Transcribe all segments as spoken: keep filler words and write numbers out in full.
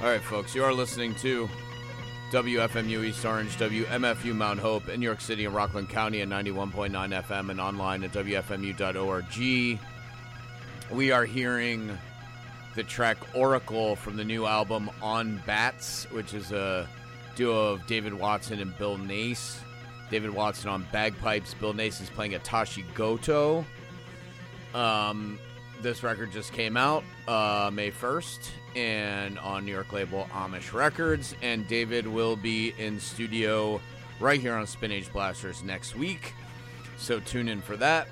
All right, folks, you are listening to W F M U East Orange, W M F U Mount Hope in New York City and Rockland County at ninety-one point nine F M and online at W F M U dot org. We are hearing the track Oracle from the new album On Bats, which is a duo of David Watson and Bill Nace. David Watson on bagpipes. Bill Nace is playing a Tashi Goto. Um, this record just came out uh, May first and on New York label Amish Records. And David will be in studio right here on Spin Age Blasters next week. So tune in for that.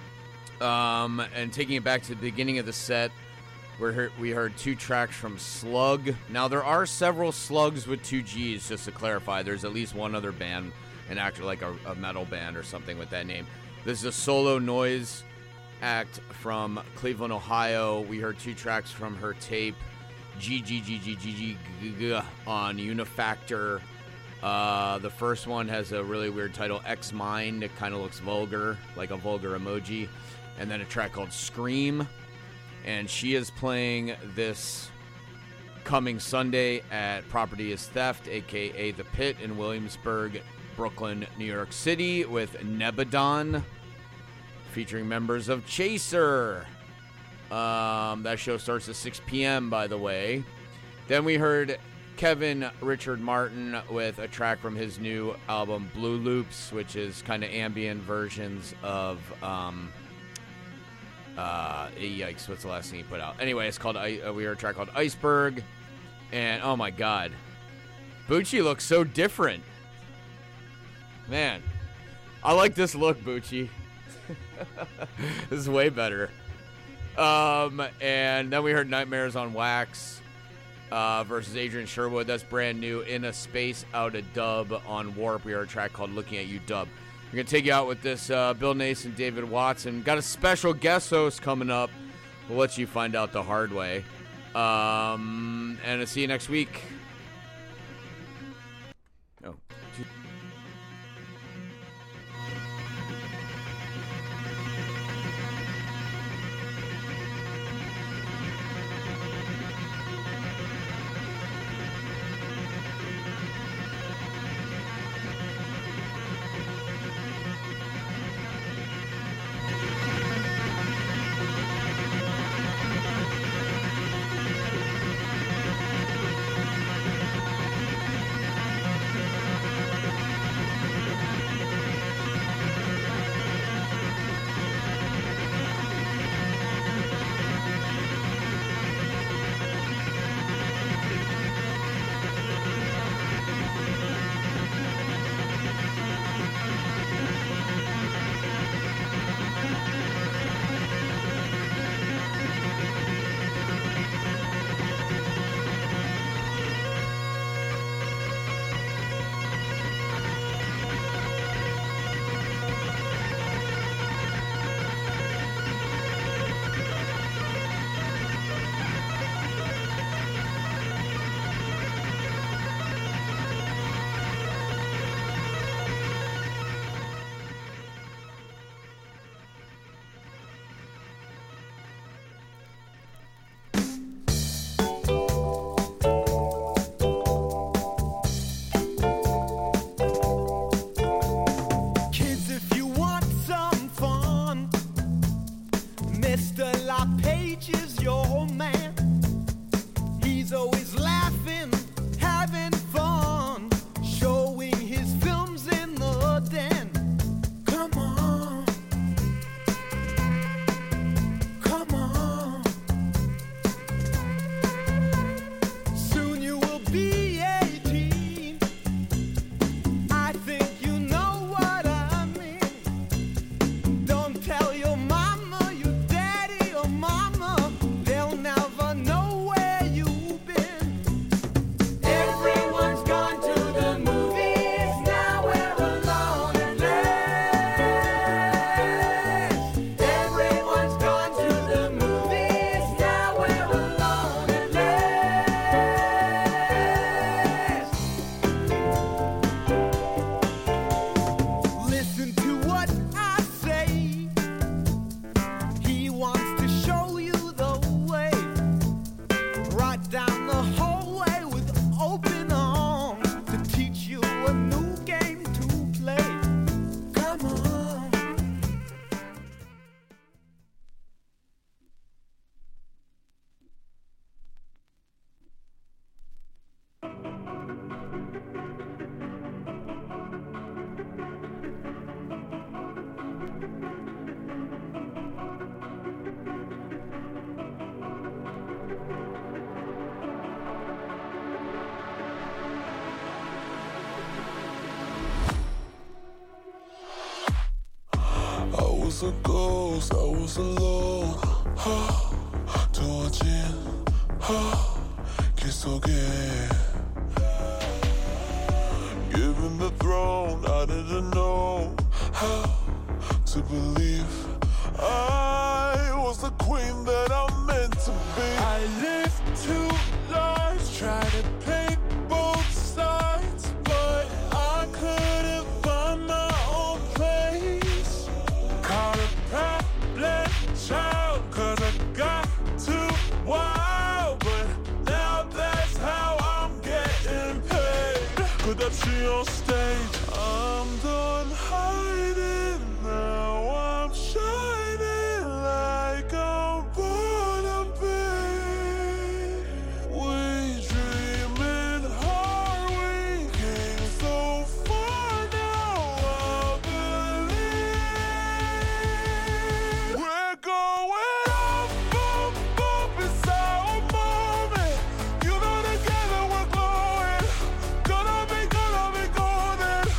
Um, and taking it back to the beginning of the set, we heard, we heard two tracks from Slug. Now, there are several Slugs with two G's, just to clarify. There's at least one other band, an actor like a, a metal band or something with that name. This is a solo noise act from Cleveland, Ohio. We heard two tracks from her tape, G G G G G G G on Unifactor. Uh, the first one has a really weird title, X Mind. It kind of looks vulgar, like a vulgar emoji. And then a track called Scream. And she is playing this coming Sunday at Property is Theft, a k a. The Pit in Williamsburg, Brooklyn, New York City, with Nebadon, featuring members of Chaser. Um, that show starts at six p.m., by the way. Then we heard Kevin Richard Martin with a track from his new album, Blue Loops, which is kind of ambient versions of... Um, Uh, yikes, what's the last thing he put out? Anyway, it's called, uh, we heard a track called Iceberg, and oh my god, Bucci looks so different. Man, I like this look, Bucci. This is way better. Um, and then we heard Nightmares on Wax, uh, versus Adrian Sherwood. That's brand new. In a Space Out a Dub on Warp. We heard a track called Looking at You Dub. We're going to take you out with this uh, Bill Nace and David Watson. Got a special guest host coming up. We'll let you find out the hard way. Um, and I'll see you next week. Oh. was a ghost, I was alone. 두어진 길 속에. Given the throne, I didn't know how to believe I was the queen that I'm meant to be. I lived two lives, trying to paint both sides, but I couldn't find my own place. Caught a problem child, cause I got too wild, but now that's how I'm getting paid. Could I see on stage? I'm done hiding, now I'm shining like I'm born to be. We dreaming hard, we came so far, now I believe. We're going up, up, up, it's our moment. You know together we're glowing. Gonna be, gonna be golden.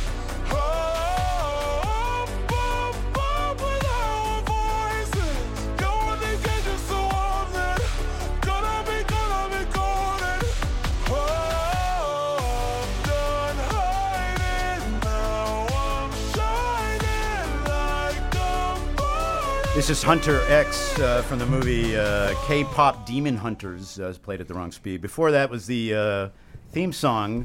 Up, up, up with our voices. You wanna get you so warm then. Gonna be, gonna be golden. Oh, I'm done hiding, now I'm shining like I'm born. This is Hunter X uh, from the movie uh, K-Pop Demon Hunters. Uh, played at the wrong speed. Before that was the uh, theme song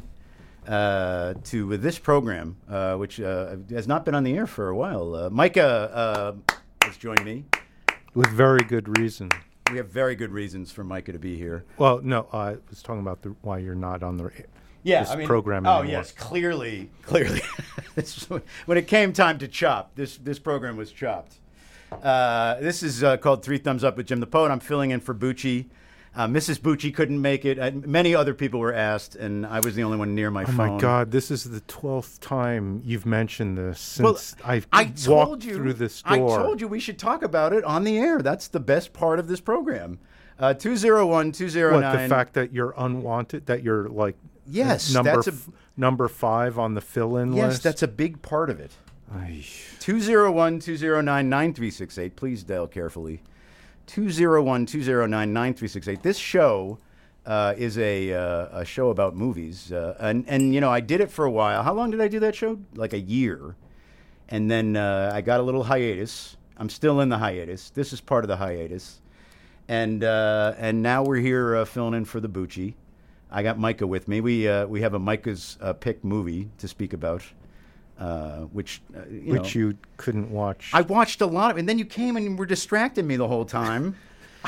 uh, to this program, uh, which uh, has not been on the air for a while. Uh, Micah uh, has joined me. With very good reason. We have very good reasons for Micah to be here. Well, no, I was talking about the, why you're not on the Yeah, this I mean, program oh anymore. yes, clearly, clearly. This- when it came time to chop, this this program was chopped. Uh, this is uh, called Three Thumbs Up with Jim the Poet. I'm filling in for Bucci. Uh, Missus Bucci couldn't make it. Uh, many other people were asked, and I was the only one near my Oh phone. my God! This is the twelfth time you've mentioned this Well, since I've I walked told you through this I door. told you we should talk about it on the air. That's the best part of this program. Uh, two zero one two zero What, nine. the fact that you're unwanted, that you're like Yes, number that's a- f- number five on the fill-in Yes, list. that's a big part of it. Ay. two zero one two zero nine nine three six eight. Please dial carefully. two zero one two zero nine nine three six eight. This show uh, is a, uh, a show about movies. Uh, and, and, you know, I did it for a while. How long did I do that show? Like a year. And then uh, I got a little hiatus. I'm still in the hiatus. This is part of the hiatus. And uh, and now we're here uh, filling in for the Bucci. I got Micah with me. We uh, we have a Micah's uh, pick movie to speak about. Uh, which uh, you which know, you couldn't watch. I watched a lot of, and then you came and were distracting me the whole time.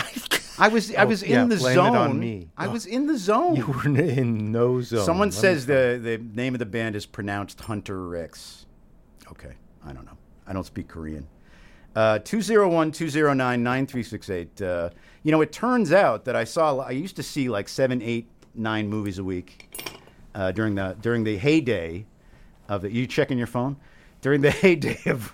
I was I Oh, was yeah, in the blame it zone. on me. I was in the zone. You were in no zone. Someone Let me says tell you. the the name of the band is pronounced Hunter X. Okay, I don't know. I don't speak Korean. Uh, two zero one two zero nine nine three six eight. Uh, you know, it turns out that I saw. I used to see like seven, eight, nine movies a week uh, during the during the heyday of the. You checking your phone during the heyday of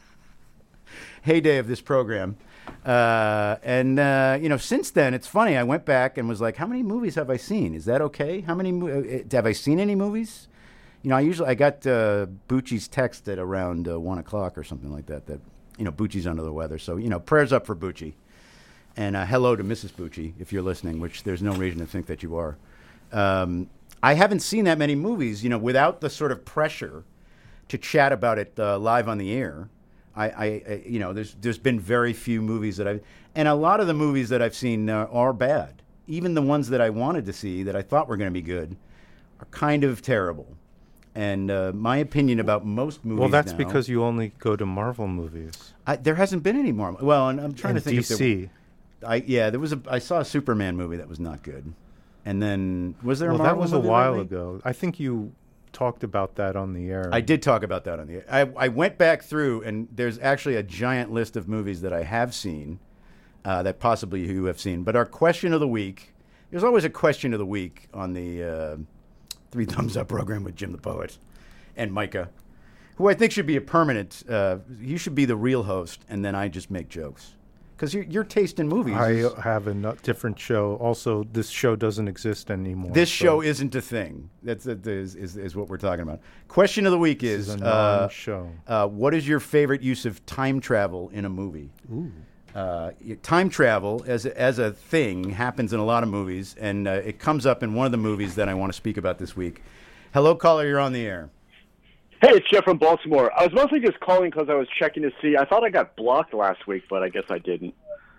heyday of this program. Uh, and uh, you know, since then, it's funny. I went back and was like, "How many movies have I seen? Is that okay? How many mo- uh, have I seen? Any movies?" You know, I usually I got uh, Bucci's text at around uh, one o'clock or something like that. That you know, Bucci's under the weather. So you know, prayers up for Bucci, and uh, hello to Missus Bucci if you're listening, which there's no reason to think that you are. Um, I haven't seen that many movies, you know, without the sort of pressure to chat about it uh, live on the air. I, I, I, you know, there's there's been very few movies that I've, and a lot of the movies that I've seen uh, are bad. Even the ones that I wanted to see that I thought were going to be good are kind of terrible. And uh, my opinion about most movies. Well, that's now, because you only go to Marvel movies. I, there hasn't been any more. Well, and I'm trying And to think. D If C. there, I yeah, there was a. I saw a Superman movie that was not good. And then was there Well, a that Marvel was a movie while lately? ago. I think you talked about that on the air. I did talk about that on the air. I, I went back through, and there's actually a giant list of movies that I have seen uh, that possibly you have seen. But our question of the week, there's always a question of the week on the uh, Three Thumbs Up program with Jim the Poet and Micah, who I think should be a permanent. Uh, you should be the real host, and then I just make jokes. Because your your taste in movies. I is, have a no- different show. Also, this show doesn't exist anymore. this so show isn't a thing. That's that is, is is what we're talking about. Question of the week this is, is a uh, non-show. uh, what is your favorite use of time travel in a movie? Ooh. Uh, y- time travel as a, as a thing happens in a lot of movies, and uh, it comes up in one of the movies that I want to speak about this week. Hello, caller. You're on the air. Hey, it's Jeff from Baltimore. I was mostly just calling because I was checking to see. I thought I got blocked last week, but I guess I didn't.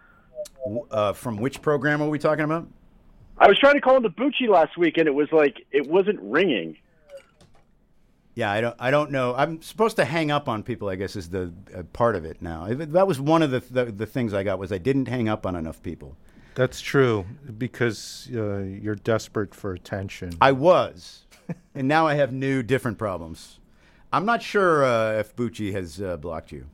Uh, from which program are we talking about? I was trying to call into Bucci last week, and it was like it wasn't ringing. Yeah, I don't. I don't know. I'm supposed to hang up on people. I guess is the uh, part of it now. That was one of the, the the things I got was I didn't hang up on enough people. That's true because uh, you're desperate for attention. I was, and now I have new, different problems. I'm not sure uh, if Bucci has uh, blocked you,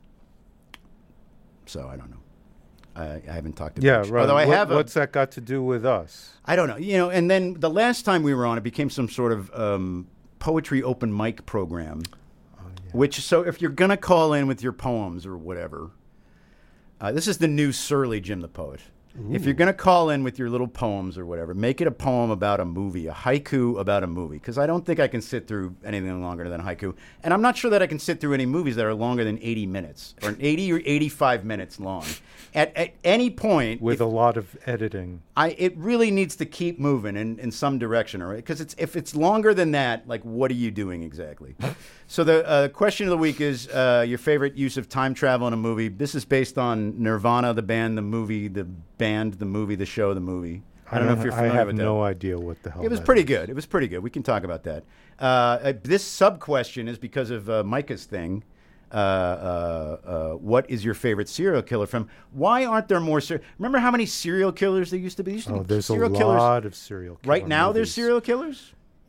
so I don't know. I, I haven't talked to yeah, Bucci. right. Although I What- have, a, what's that got to do with us? I don't know. You know, and then the last time we were on, it became some sort of um, poetry open mic program. Which, so if you're going to call in with your poems or whatever, uh, this is the new Surly Jim the Poet. Ooh. If you're going to call in with your little poems or whatever, make it a poem about a movie, a haiku about a movie. Because I don't think I can sit through anything longer than a haiku. And I'm not sure that I can sit through any movies that are longer than eighty minutes or eighty or eighty-five minutes long. At, at any point... With if, a lot of editing. I It really needs to keep moving in, in some direction, all right? Because it's, if it's longer than that, like, what are you doing exactly? So the uh, question of the week is uh, your favorite use of time travel in a movie. This is based on Nirvana, the band, the movie, the band, the movie, the show, the movie. I don't know if you're familiar I have with that. no idea what the hell It was that pretty is. good. It was pretty good. We can talk about that. Uh, uh, this sub-question is because of uh, Micah's thing. Uh, uh, uh, what is your favorite serial killer film? Why aren't there more? Ser- Remember how many serial killers there used to be? There used to Oh, be there's a serial lot killers. of serial killers. Right now, there's serial killers.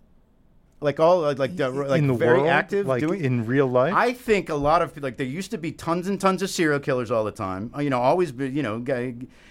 Like all like like, uh, like in the very world, active, like doing in real life. I think a lot of like there used to be tons and tons of serial killers all the time. You know, always be, you know, guy,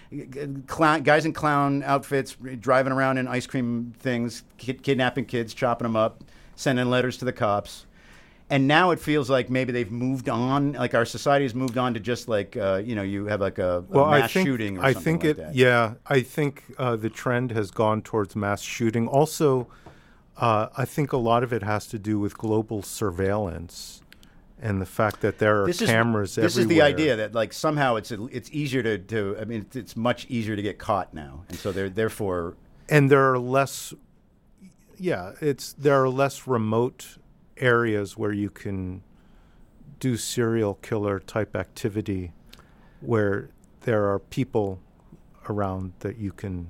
clown, guys in clown outfits driving around in ice cream things, kid, kidnapping kids, chopping them up, sending letters to the cops. And now it feels like maybe they've moved on. Like our society has moved on to just like uh, you know you have like a, a well, mass I think, shooting. Or I something think like it. that. Yeah, I think uh, the trend has gone towards mass shooting. Also, uh, I think a lot of it has to do with global surveillance and the fact that there are this cameras is, This everywhere. is the idea that like somehow it's it's easier to, to I mean it's, it's much easier to get caught now, and so they're therefore and there are less. Yeah, it's there are less remote areas where you can do serial killer type activity where there are people around that you can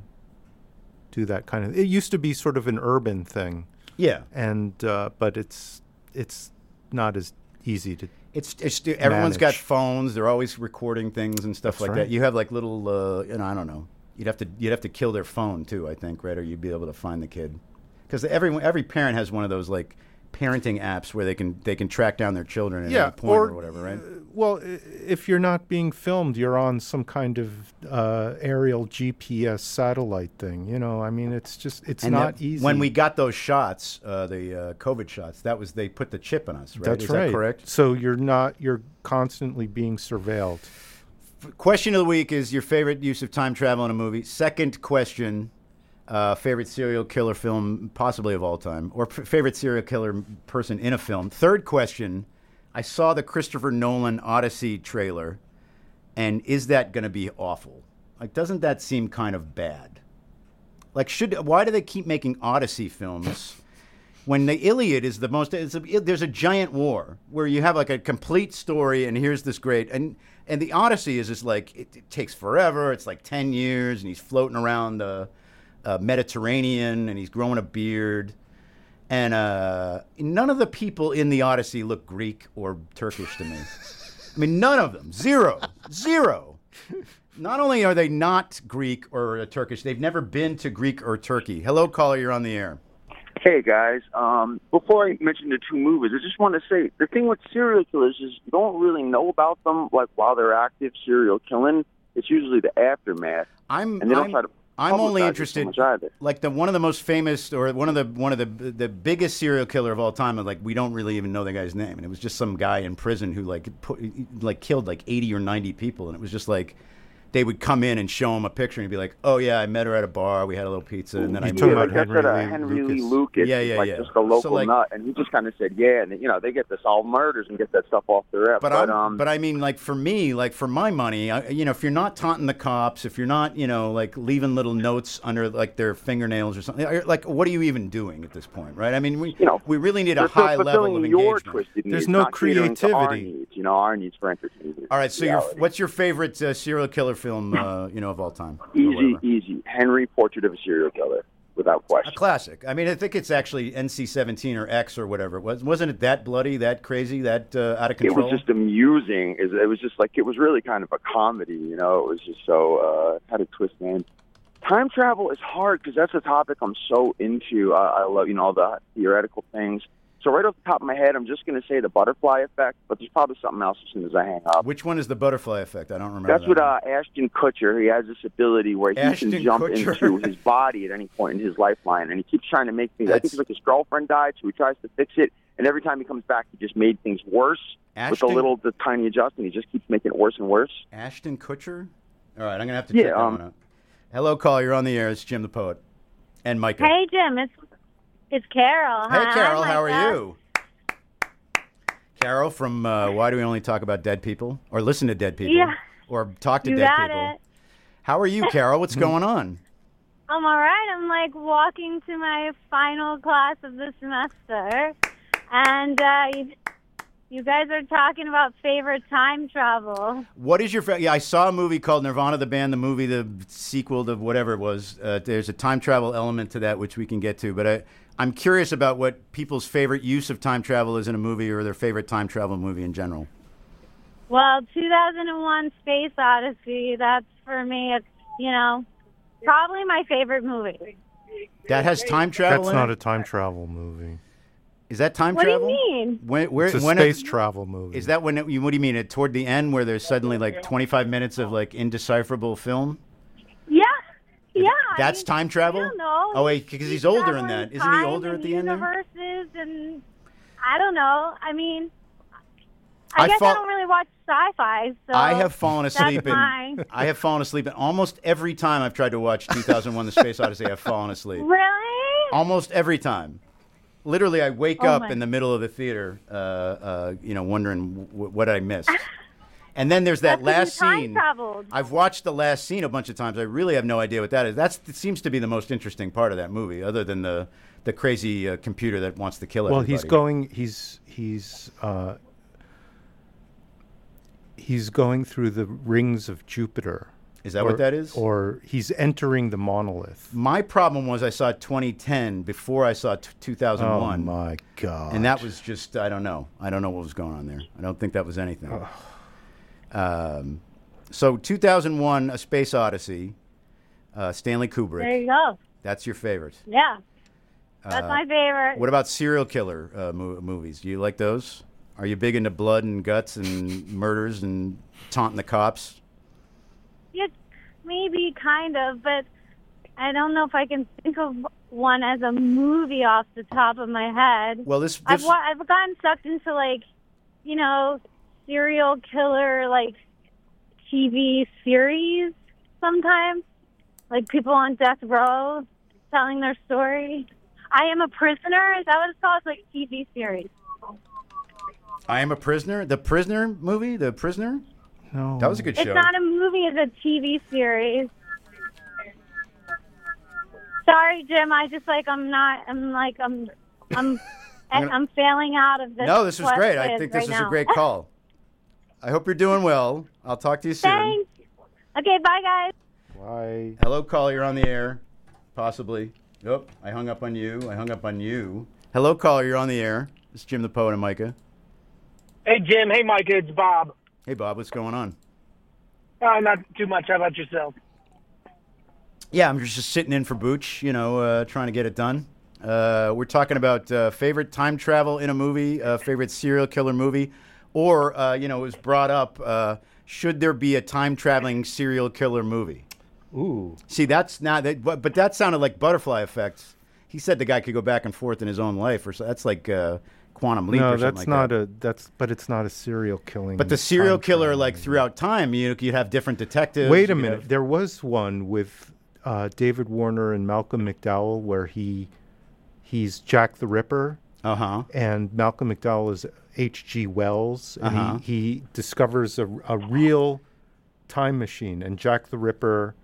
do that kind of. It used to be sort of an urban thing. yeah. And uh, but it's it's not as easy to. It's, it's everyone's got manage. phones. They're always recording things and stuff That's like right. that. You have like little, uh, you know, I don't know. You'd have to you'd have to kill their phone too, I think, right? Or you'd be able to find the kid, because every every parent has one of those like parenting apps where they can they can track down their children at Yeah, any point or, or whatever, right? uh, well, i- if you're not being filmed, you're on some kind of uh, aerial G P S satellite thing. You know, I mean, it's just it's And not that- easy. When we got those shots, uh, the uh, COVID shots, that was they put the chip in us, right? That's Is right. that correct? So you're not you're constantly being surveilled. Question of the week is your favorite use of time travel in a movie. Second question, uh, favorite serial killer film, possibly of all time, or f- favorite serial killer person in a film. Third question, I saw the Christopher Nolan Odyssey trailer, and is that going to be awful? Like, doesn't that seem kind of bad? Like, should why do they keep making Odyssey films? When the Iliad is the most, it's a, there's a giant war where you have like a complete story, and here's this great, and and the Odyssey is just like it, it takes forever. It's like ten years, and he's floating around the uh, Mediterranean, and he's growing a beard, and uh, none of the people in the Odyssey look Greek or Turkish to me. I mean, none of them, zero, zero. Not only are they not Greek or uh, Turkish, they've never been to Greek or Turkey. Hello, caller, you're on the air. Hey, guys. Um, before I mention the two movies, I just want to say the thing with serial killers is you don't really know about them, like, while they're active serial killing. It's usually the aftermath. I'm And they don't I'm, try to I'm only publicize it interested so much either. like the one of the most famous or one of the one of the the biggest serial killer of all time, and like we don't really even know the guy's name, and it was just some guy in prison who like put, like killed like eighty or ninety people, and it was just like they would come in and show him a picture and he'd be like, "Oh yeah, I met her at a bar. We had a little pizza, and then You're I talking met about her." That's Henry what uh, Lee Henry Lee Lucas. Lucas, Yeah, is yeah, like yeah. just a local So, like- nut, and he just kind of said, "Yeah," and you know they get to solve murders and get that stuff off the rip. But, But, I'm, um, but I mean, like for me, like for my money, I, you know, if you're not taunting the cops, if you're not, you know, like leaving little notes under like their fingernails or something, like what are you even doing at this point, right? I mean, we You know, we really need a they're high level fulfilling of your engagement. twisted There's needs, no not catering to our creativity. needs, you know, our needs for entertainment. All right, so your, reality. what's your favorite uh, serial killer film, uh, you know, of all time? Or Easy, whatever? easy. Henry, Portrait of a Serial Killer, without A question. classic. I mean, I think it's actually N C seventeen or X or whatever it was. Wasn't it that bloody, that crazy, that uh, out of It control? was just amusing. It it was just like, it was really kind of a comedy, you know. It was just so, uh, had a twist name. Time travel is hard because that's a topic I'm so into. Uh, I love, you know, all the theoretical things. So right off the top of my head, I'm just going to say the butterfly effect, but there's probably something else as soon as I hang up. Which one is the butterfly effect? I don't remember. That's that what one. uh, Ashton Kutcher, he has this ability where he Ashton can jump Kutcher. into his body at any point in his lifeline, and he keeps trying to make things. I That's- think it's like his girlfriend died, so he tries to fix it, and every time he comes back, he just made things worse with Ashton- a little, the tiny adjustment. He just keeps making it worse and worse. Ashton Kutcher? All right, I'm going to have to Yeah, check that um, one out. Hello, call. You're on the air. It's Jim the Poet. And Micah. Hey, Jim. It's it's Carol. Hey, Hi, Carol. How are Micah. you? Carol from uh, Why Do We Only Talk About Dead People? Or Listen to Dead People? Yeah. Or Talk to You Dead got People? it. How are you, Carol? What's going on? I'm all right. I'm like walking to my final class of the semester, and uh, you, you guys are talking about favorite time travel. What is your fa- yeah? I saw a movie called Nirvana the band, the movie, the sequel to whatever it was. Uh, there's a time travel element to that which we can get to, but I, I'm curious about what people's favorite use of time travel is in a movie, or their favorite time travel movie in general. Well, two thousand one Space Odyssey, that's for me, it's, you know, probably my favorite movie. That has time travel. That's in not it? a time travel movie. Is that time What travel? do you mean? When, where, It's a when space it- travel movie. Is that when? It, what do you mean? It, toward the end, where there's suddenly like twenty-five minutes of like indecipherable film? Yeah, yeah. That's I mean, time travel? I don't know. Oh wait, because he's older in traveling that. Isn't he time older and at the end there? universes and I don't know. I mean, I, I guess fall- I don't really watch sci-fi. So I have fallen that's asleep in. mine. I have fallen asleep in almost every time I've tried to watch two thousand one: The Space Odyssey. I've fallen asleep. Really? Almost every time. Literally, I wake Oh up my- in the middle of the theater, uh, uh, you know, wondering w- what I missed. And then there's that That's 'cause last you time scene. traveled. I've watched the last scene a bunch of times. I really have no idea what that is. That's, that seems to be the most interesting part of that movie, other than the the crazy uh, computer that wants to kill well, everybody. he's going. He's he's uh, he's going through the rings of Jupiter. Is that Or- what that is? Or he's entering the monolith. My problem was I saw twenty ten before I saw t- two thousand one. Oh my god! And that was just, I don't know. I don't know what was going on there. I don't think that was anything. Um, so two thousand one, A Space Odyssey, uh, Stanley Kubrick. There you go. That's your favorite. Yeah, that's Uh, my favorite. What about serial killer uh, mo- movies? Do you like those? Are you big into blood and guts and murders and taunting the cops? Yeah, maybe kind of, but I don't know if I can think of one as a movie off the top of my head. Well, this, I've this wa- I've gotten sucked into like, you know, serial killer like T V series sometimes, like people on death row telling their story. I Am a Prisoner. Is that what it's called? It's like a T V series. I Am a Prisoner, the Prisoner movie, the Prisoner. no. That was a good It's show. not a movie. It's a T V series. Sorry, Jim. I just like I'm not. I'm like I'm. I'm. I'm gonna- I'm failing out of this. No, this was quest great. I quiz think this right was now. a great call. I hope you're doing well. I'll talk to you soon. Thanks. Okay, bye, guys. Why? Hello, caller. You're on the air. Possibly. Nope. I hung up on you. I hung up on you. Hello, caller. You're on the air. This is Jim the Poet and Micah. Hey, Jim. Hey, Micah. It's Bob. Hey, Bob. What's going on? Uh, not too much. How about yourself? Yeah, I'm just sitting in for Booch, you know, uh, trying to get it done. Uh, we're talking about uh, favorite time travel in a movie, uh, favorite serial killer movie, or, uh, you know, it was brought up, uh, should there be a time traveling serial killer movie? Ooh. See, that's not that, but but that sounded like Butterfly Effect. He said the guy could go back and forth in his own life, or so. That's like uh, Quantum Leap. No, or something that's like not that. a that's. But it's not a serial killing. But the serial time killer, travel like movie. throughout time, you you'd have different detectives. Wait a you'd minute. have- There was one with uh, David Warner and Malcolm McDowell where he he's Jack the Ripper. Uh huh. And Malcolm McDowell is H G Wells, and Uh-huh. he, he discovers a, a real time machine, and Jack the Ripper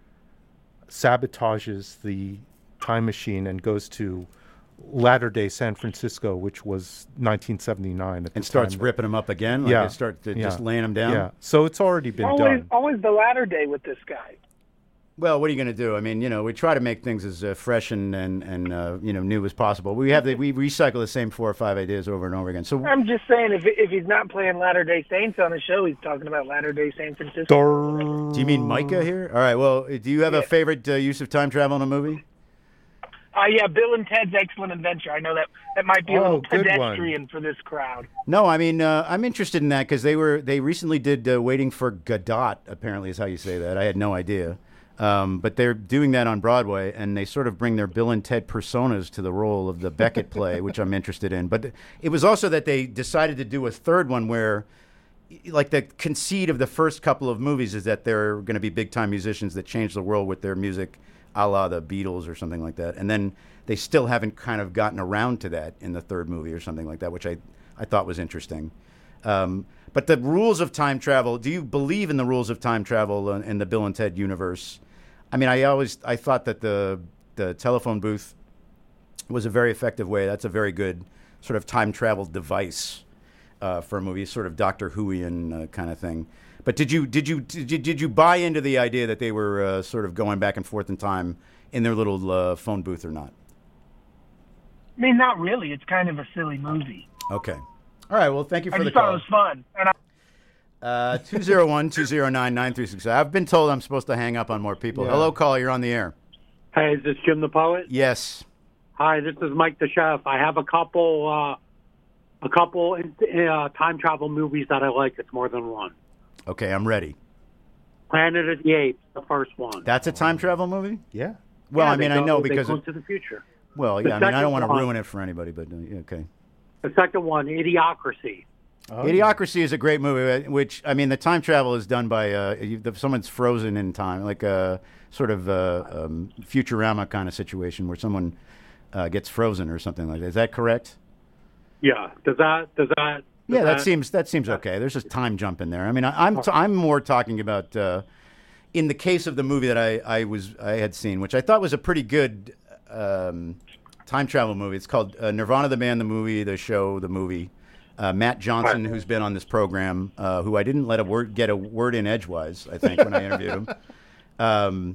sabotages the time machine and goes to latter-day San Francisco, which was nineteen seventy-nine at And the starts time. ripping them up again. Like Yeah. they start to Yeah. just laying them down. Yeah, so it's already been Always, done. always the latter day with this guy. Well, what are you going to do? I mean, you know, we try to make things as uh, fresh and and, and uh, you know new as possible. We have the, we recycle the same four or five ideas over and over again. So I'm just saying, if if he's not playing Latter Day Saints on the show, he's talking about Latter Day San Francisco. Dor- do you mean Micah here? All right. Well, do you have a Yeah. favorite uh, use of time travel in a movie? Uh, yeah, Bill and Ted's Excellent Adventure. I know that that might be a Oh, little good one. pedestrian for this crowd. No, I mean uh, I'm interested in that because they were they recently did uh, Waiting for Godot. Apparently, is how you say that. I had no idea. Um, but they're doing that on Broadway, and they sort of bring their Bill and Ted personas to the role of the Beckett play, which I'm interested in. But it was also that they decided to do a third one where, like, the conceit of the first couple of movies is that they're going to be big-time musicians that change the world with their music, a la the Beatles or something like that. And then they still haven't kind of gotten around to that in the third movie or something like that, which I, I thought was interesting. Um, but the rules of time travel, do you believe in the rules of time travel in, in the Bill and Ted universe? I mean, I always I thought that the the telephone booth was a very effective way. That's a very good sort of time travel device uh, for a movie, sort of Doctor Who-ian uh, kind of thing. But did you did you did you, did you buy into the idea that they were uh, sort of going back and forth in time in their little uh, phone booth or not? I mean, not really. It's kind of a silly movie. Okay. All right. Well, thank you I for the just thought call. it was fun. And I, Uh, two zero one, two zero nine, nine three six. I've been told I'm supposed to hang up on more people. Yeah. Hello, caller. You're on the air. Hey, is this Jim the Poet? Yes. Hi, this is Mike the Chef. I have a couple, uh, a couple uh, time travel movies that I like. It's more than one. Okay, I'm ready. Planet of the Apes, the first one. That's a time travel movie? Yeah. Well, Yeah, I mean, they I go- know they because go it, to the future. well, The yeah. I mean, I second don't want to one- ruin it for anybody, but uh, yeah, okay. The second one, Idiocracy. Oh, Idiocracy is a great movie. uh, Which I mean, the time travel is done by uh, you, the, someone's frozen in time, like a sort of uh, um, Futurama kind of situation where someone uh, gets frozen or something like that. Is that correct? Yeah. Does that? Does that? Does Yeah, that seems that seems okay. There's just time jump in there. I mean, I, I'm t- I'm more talking about uh, in the case of the movie that I, I was I had seen, which I thought was a pretty good um, time travel movie. It's called uh, Nirvana the Band, the movie, the show, the movie. Uh, Matt Johnson, who's been on this program, uh, who I didn't let a word get a word in edgewise, I think, when I interviewed him. Um,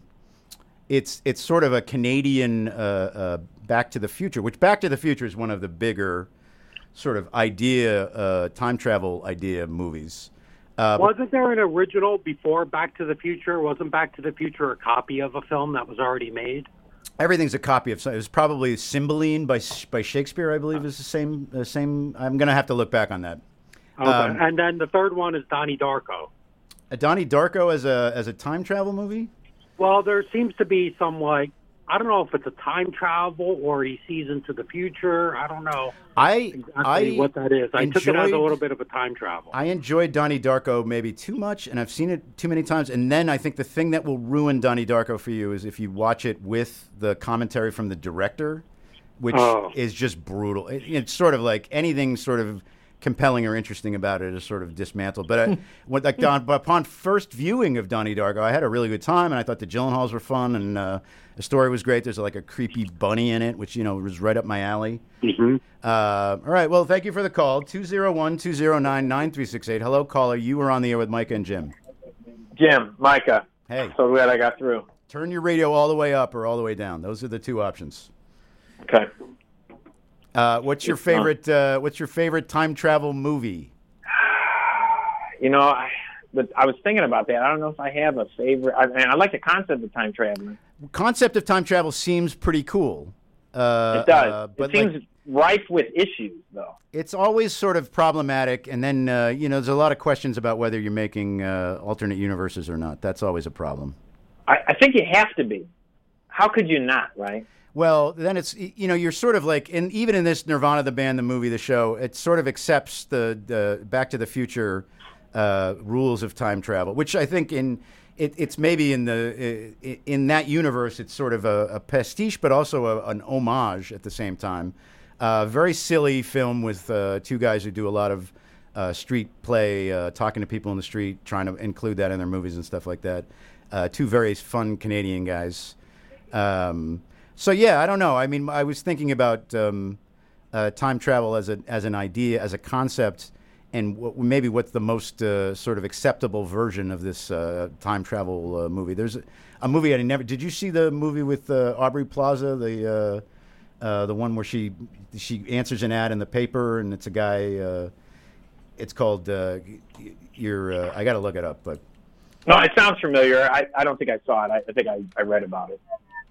it's it's sort of a Canadian uh, uh, Back to the Future, which Back to the Future is one of the bigger sort of idea uh, time travel idea movies. Uh, but- Wasn't there an original before Back to the Future? Wasn't Back to the Future a copy of a film that was already made? Everything's a copy of. It was probably Cymbeline by by Shakespeare, I believe, is the same. The same. I'm going to have to look back on that. Okay. Um, and then the third one is Donnie Darko. Uh, Donnie Darko as a as a time travel movie. Well, there seems to be some, like, I don't know if it's a time travel or he sees into the future. I don't know I exactly I what that is. I took it as a enjoyed- little bit of a time travel. I enjoyed Donnie Darko maybe too much, and I've seen it too many times. And then I think the thing that will ruin Donnie Darko for you is if you watch it with the commentary from the director, which Oh. is just brutal. It, it's sort of like anything sort of compelling or interesting about it is sort of dismantled. But I, when, like Don, upon first viewing of Donnie Darko, I had a really good time, and I thought the Gyllenhaals were fun, and uh, the story was great. There's like a creepy bunny in it, which you know was right up my alley. Mm-hmm. Uh, all right. Well, thank you for the call. two zero one, two zero nine, nine three six eight. Hello, caller. You were on the air with Micah and Jim. Jim, Micah. Hey. So glad I got through. Turn your radio all the way up or all the way down. Those are the two options. Okay. Uh, what's your It's not- favorite? Uh, what's your favorite time travel movie? You know, I, but I was thinking about that. I don't know if I have a favorite. I, mean, I like the concept of time traveling. Concept of time travel seems pretty cool. Uh, It does. uh, it but seems like, rife with issues, though. it's always sort of problematic, and then uh, you know, there's a lot of questions about whether you're making uh, alternate universes or not. That's always a problem. I, I think you have to be. how could you not, right? Well, then it's, you know, you're sort of like, and even in this Nirvana, the band, the movie, the show, it sort of accepts the, the Back to the Future uh, rules of time travel, which I think in it, it's maybe in the in that universe, it's sort of a, a pastiche, but also a, an homage at the same time. Uh, very silly film with uh, two guys who do a lot of uh, street play, uh, talking to people in the street, trying to include that in their movies and stuff like that. Uh, two very fun Canadian guys. Um, So yeah, I don't know. I mean, I was thinking about um, uh, time travel as a as an idea, as a concept, and what, maybe what's the most uh, sort of acceptable version of this uh, time travel uh, movie. There's a, a movie I never. Did you see the movie with uh, Aubrey Plaza, the uh, uh, the one where she she answers an ad in the paper, and it's a guy. Uh, it's called. Uh, you're. Uh, I got to look it up, but. No, it sounds familiar. I, I don't think I saw it. I, I think I, I read about it.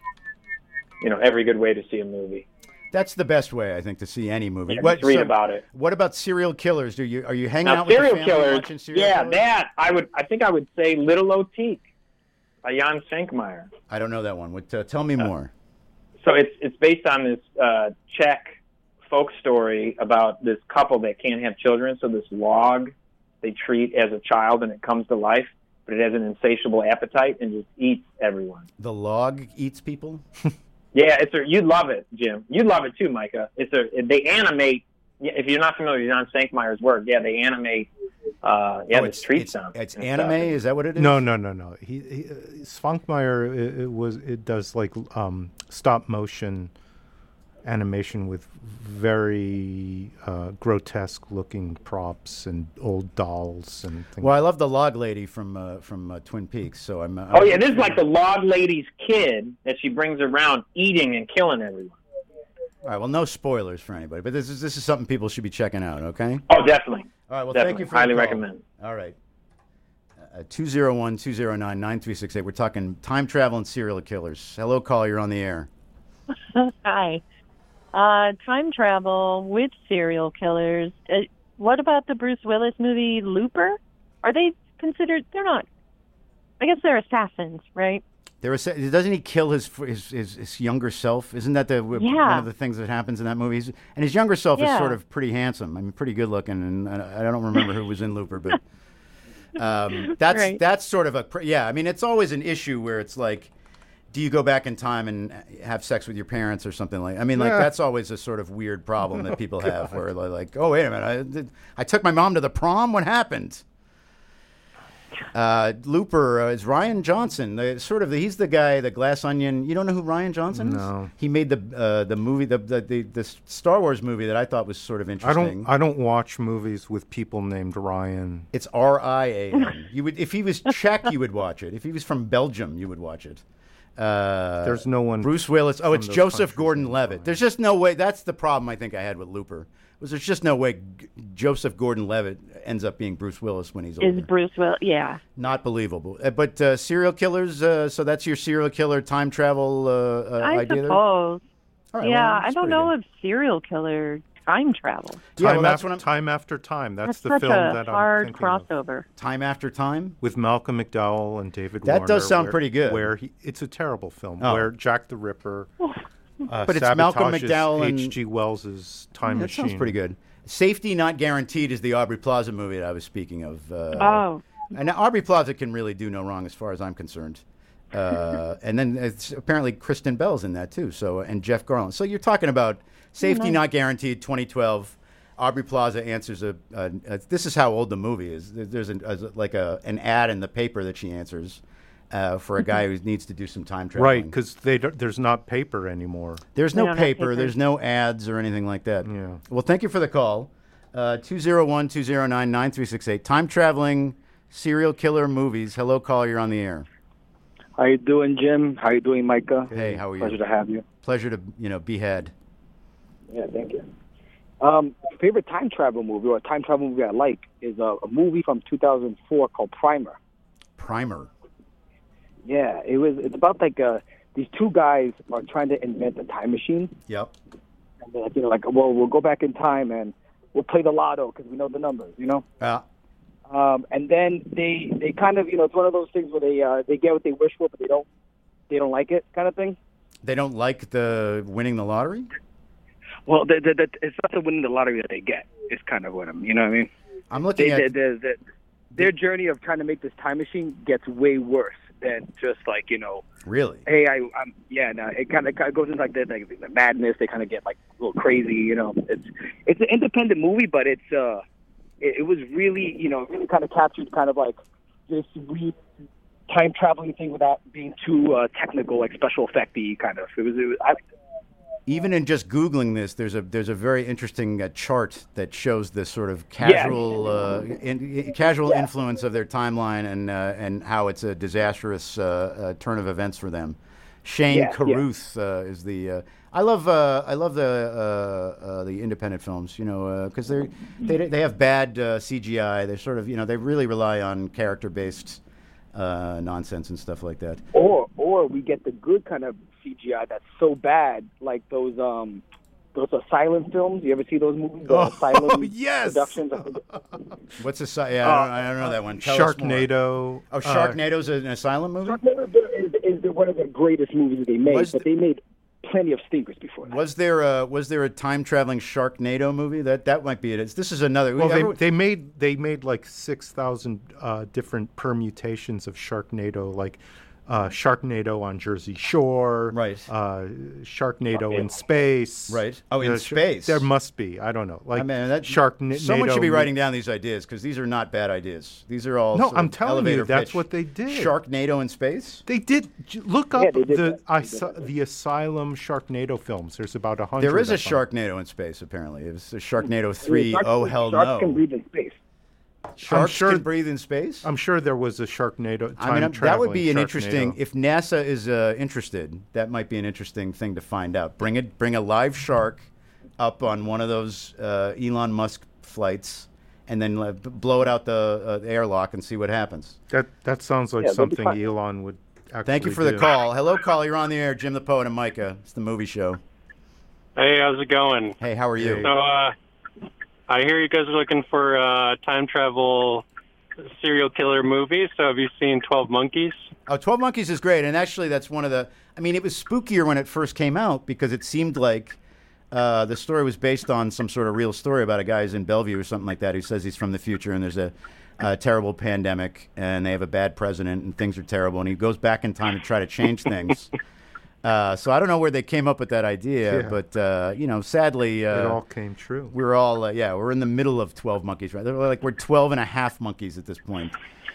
You know, every good way to see a movie. That's the best way, I think, to see any movie. Yeah, what, just read so, about it. What about serial killers? Do you are you hanging Now, out with serial the family killers? watching serial Yeah, killers? that I would. I think I would say Little Oteek by Jan Sankmeyer. I don't know that one. What, uh, tell me more. So it's it's based on this uh, Czech folk story about this couple that can't have children. So this log they treat as a child, and it comes to life, but it has an insatiable appetite and just eats everyone. The log eats people? Yeah, it's a, you'd love it, Jim. You'd love it too, Micah. It's a they animate. If you're not familiar with Jan Sankmeyer's work, yeah, they animate. Uh, yeah, oh, the it's, street it's, sound. It's anime. Is that what it is? No, no, no, no. He, he uh, Svankmajer it, it was it does like um, stop motion animation with very uh, grotesque looking props and old dolls and things. Well, I love the log lady from uh, from uh, Twin Peaks. So I'm. Uh, Oh yeah, this is like the log lady's kid that she brings around eating and killing everyone. All right. Well, no spoilers for anybody, but this is this is something people should be checking out. Okay. Oh, definitely. All right. Well, definitely. thank you for highly the call. recommend. All right. Uh, two zero one, two zero nine, nine three six eight. We're talking time travel and serial killers. Hello, call. You're on the air. Hi. Uh, time travel with serial killers. Uh, what about the Bruce Willis movie Looper? Are they considered? They're not. I guess they're assassins, right? There was, doesn't he kill his, his his his younger self? Isn't that the Yeah. one of the things that happens in that movie? He's, and his younger self is Yeah. sort of pretty handsome. I mean, pretty good looking, and I, I don't remember who was in Looper, but um, that's Right. that's sort of a pr- yeah. I mean, it's always an issue where it's like, do you go back in time and have sex with your parents or something like? I mean, like Yeah. that's always a sort of weird problem that Oh, people have, God. where they're like, oh wait a minute, I, did, I took my mom to the prom. What happened? Uh, Looper uh, is Ryan Johnson. The, sort of, the, he's the guy, the Glass Onion. You don't know who Ryan Johnson is? No. He made the uh, the movie, the, the the the Star Wars movie that I thought was sort of I interesting. don't I don't watch movies with people named Ryan. It's R I A N. You would, if he was Czech, you would watch it. If he was from Belgium, you would watch it. Uh, There's no one. Bruce Willis. Oh, from it's those Joseph countries Gordon-Levitt. There's just no way. That's the problem I think I had with Looper. Was there's just no way G- Joseph Gordon-Levitt ends up being Bruce Willis when he's Is older. Bruce Willis? Yeah. Not believable. Uh, but uh, serial killers. Uh, so that's your serial killer time travel uh, uh, I idea. there? suppose. All right, yeah, well, I that's don't pretty know good. if serial killer time travel. Yeah, Time, well, that's af- what I'm- time after time. That's, That's the such film a that I'm hard thinking of. crossover. Time after time. With Malcolm McDowell and David That Warner. does sound where- pretty good. Where he, it's a terrible film. Oh. Where Jack the Ripper, uh, But it's Malcolm sabotages McDowell and- H G Wells's time that machine. sounds pretty good. Safety Not Guaranteed is the Aubrey Plaza movie that I was speaking of. Uh, Oh. And Aubrey Plaza can really do no wrong as far as I'm concerned. Uh, and then it's, apparently Kristen Bell's in that too. So and Jeff Garland. So you're talking about Safety nice. Not Guaranteed, twenty twelve. Aubrey Plaza answers a, a, a. This is how old the movie is. There- There's an, a, like a an ad in the paper that she answers uh, for a guy who needs to do some time traveling. Right, because there's not paper anymore. There's They no don't have paper, paper. There's no ads or anything like that. Yeah. Well, thank you for the call. Uh, two zero one, two zero nine, nine three six eight. Time traveling serial killer movies. Hello, call. You're on the air. How you doing, Jim? How you doing, Micah? Hey, how are you? Pleasure to have you. Pleasure to, you know, be had. Yeah, thank you. Um, favorite time travel movie or time travel movie I like is a, a movie from two thousand four called Primer. Primer. Yeah, it was. It's about like uh, these two guys are trying to invent a time machine. Yep. And they're like, you know, like, well, we'll go back in time and we'll play the lotto because we know the numbers, you know. Uh, Um, and then they they kind of, you know, it's one of those things where they uh, they get what they wish for, but they don't they don't like it, kind of thing. They don't like the winning the lottery? Well, the, the, the, it's not the winning the lottery that they get. It's kind of what I'm, you know what I mean? I'm looking they, at... they, they, they, their journey of trying to make this time machine gets way worse than just like, you know... Really? Hey, I, I'm... Yeah, no, it kind of goes into like the, like, the madness. They kind of get like a little crazy, you know? It's it's an independent movie, but it's... uh, it, it was really, you know, really kind of captured kind of like this weird time traveling thing without being too uh, technical, like special effecty kind of. It was... It was I, Even in just Googling this, there's a there's a very interesting uh, chart that shows this sort of casual Yeah. uh, in, casual Yeah. influence of their timeline and uh, and how it's a disastrous uh, uh, turn of events for them. Shane Yeah, yeah. Carruth uh, is the. Uh, I love uh, I love the uh, uh, the independent films, you know, because they they they have bad uh, C G I. They're sort of you know they really rely on character based uh, nonsense and stuff like that. Or or we get the good kind of C G I that's so bad, like those um those Asylum films. You ever see those movies? The Oh, Asylum yes! productions. What's the si- yeah? I don't, I don't know that one. Tell us more. Sharknado. Oh, Sharknado's an asylum movie. Sharknado is, is the, one of the greatest movies they made, Was but they made plenty of stinkers before that. Was there a was there a time traveling Sharknado movie? That that might be it. It's, this is another. Well, they, everyone- they made they made like six thousand uh, different permutations of Sharknado, like uh, Sharknado on Jersey Shore, right? Uh, Sharknado in space, Right. Oh, in Uh, space. There must be. I don't know. Like I mean, that, Sharknado. someone should be writing down these ideas because these are not bad ideas. These are all No, sort I'm of telling you, elevator that's pitch. what they did. Sharknado in space. They did. j- Look Yeah, up they did the that. They As- the Asylum Sharknado films. There's about a hundred. There is a of them. Sharknado in space. Apparently, it was a Sharknado three. Sharks- Oh hell sharks no! can breathe in space. Sharks sure- can breathe in space. I'm sure there was a Sharknado. I mean, that would be an time-traveling interesting. Sharknado. If NASA is uh, interested, that might be an interesting thing to find out. Bring it, bring a live shark up on one of those uh, Elon Musk flights, and then uh, b- blow it out the, uh, the airlock and see what happens. That that sounds like Yeah, that'd be something fun. Elon would. Actually Thank you for the do. call. Hello, caller. You're on the air. Jim the Poet and Micah. It's the movie show. Hey, how's it going? Hey, how are you? So, uh, I hear you guys are looking for uh, time travel serial killer movies. So, have you seen twelve Monkeys? Oh, twelve Monkeys is great, and actually, that's one of the. I mean, it was spookier when it first came out because it seemed like uh, the story was based on some sort of real story about a guy who's in Bellevue or something like that who says he's from the future, and there's a, a terrible pandemic, and they have a bad president, and things are terrible, and he goes back in time to try to change things. Uh, so I don't know where they came up with that idea, Yeah. but uh, you know, sadly, uh, It all came true. We were all, uh, yeah, we're in the middle of twelve Monkeys, right? They're like we're twelve and a half monkeys at this point.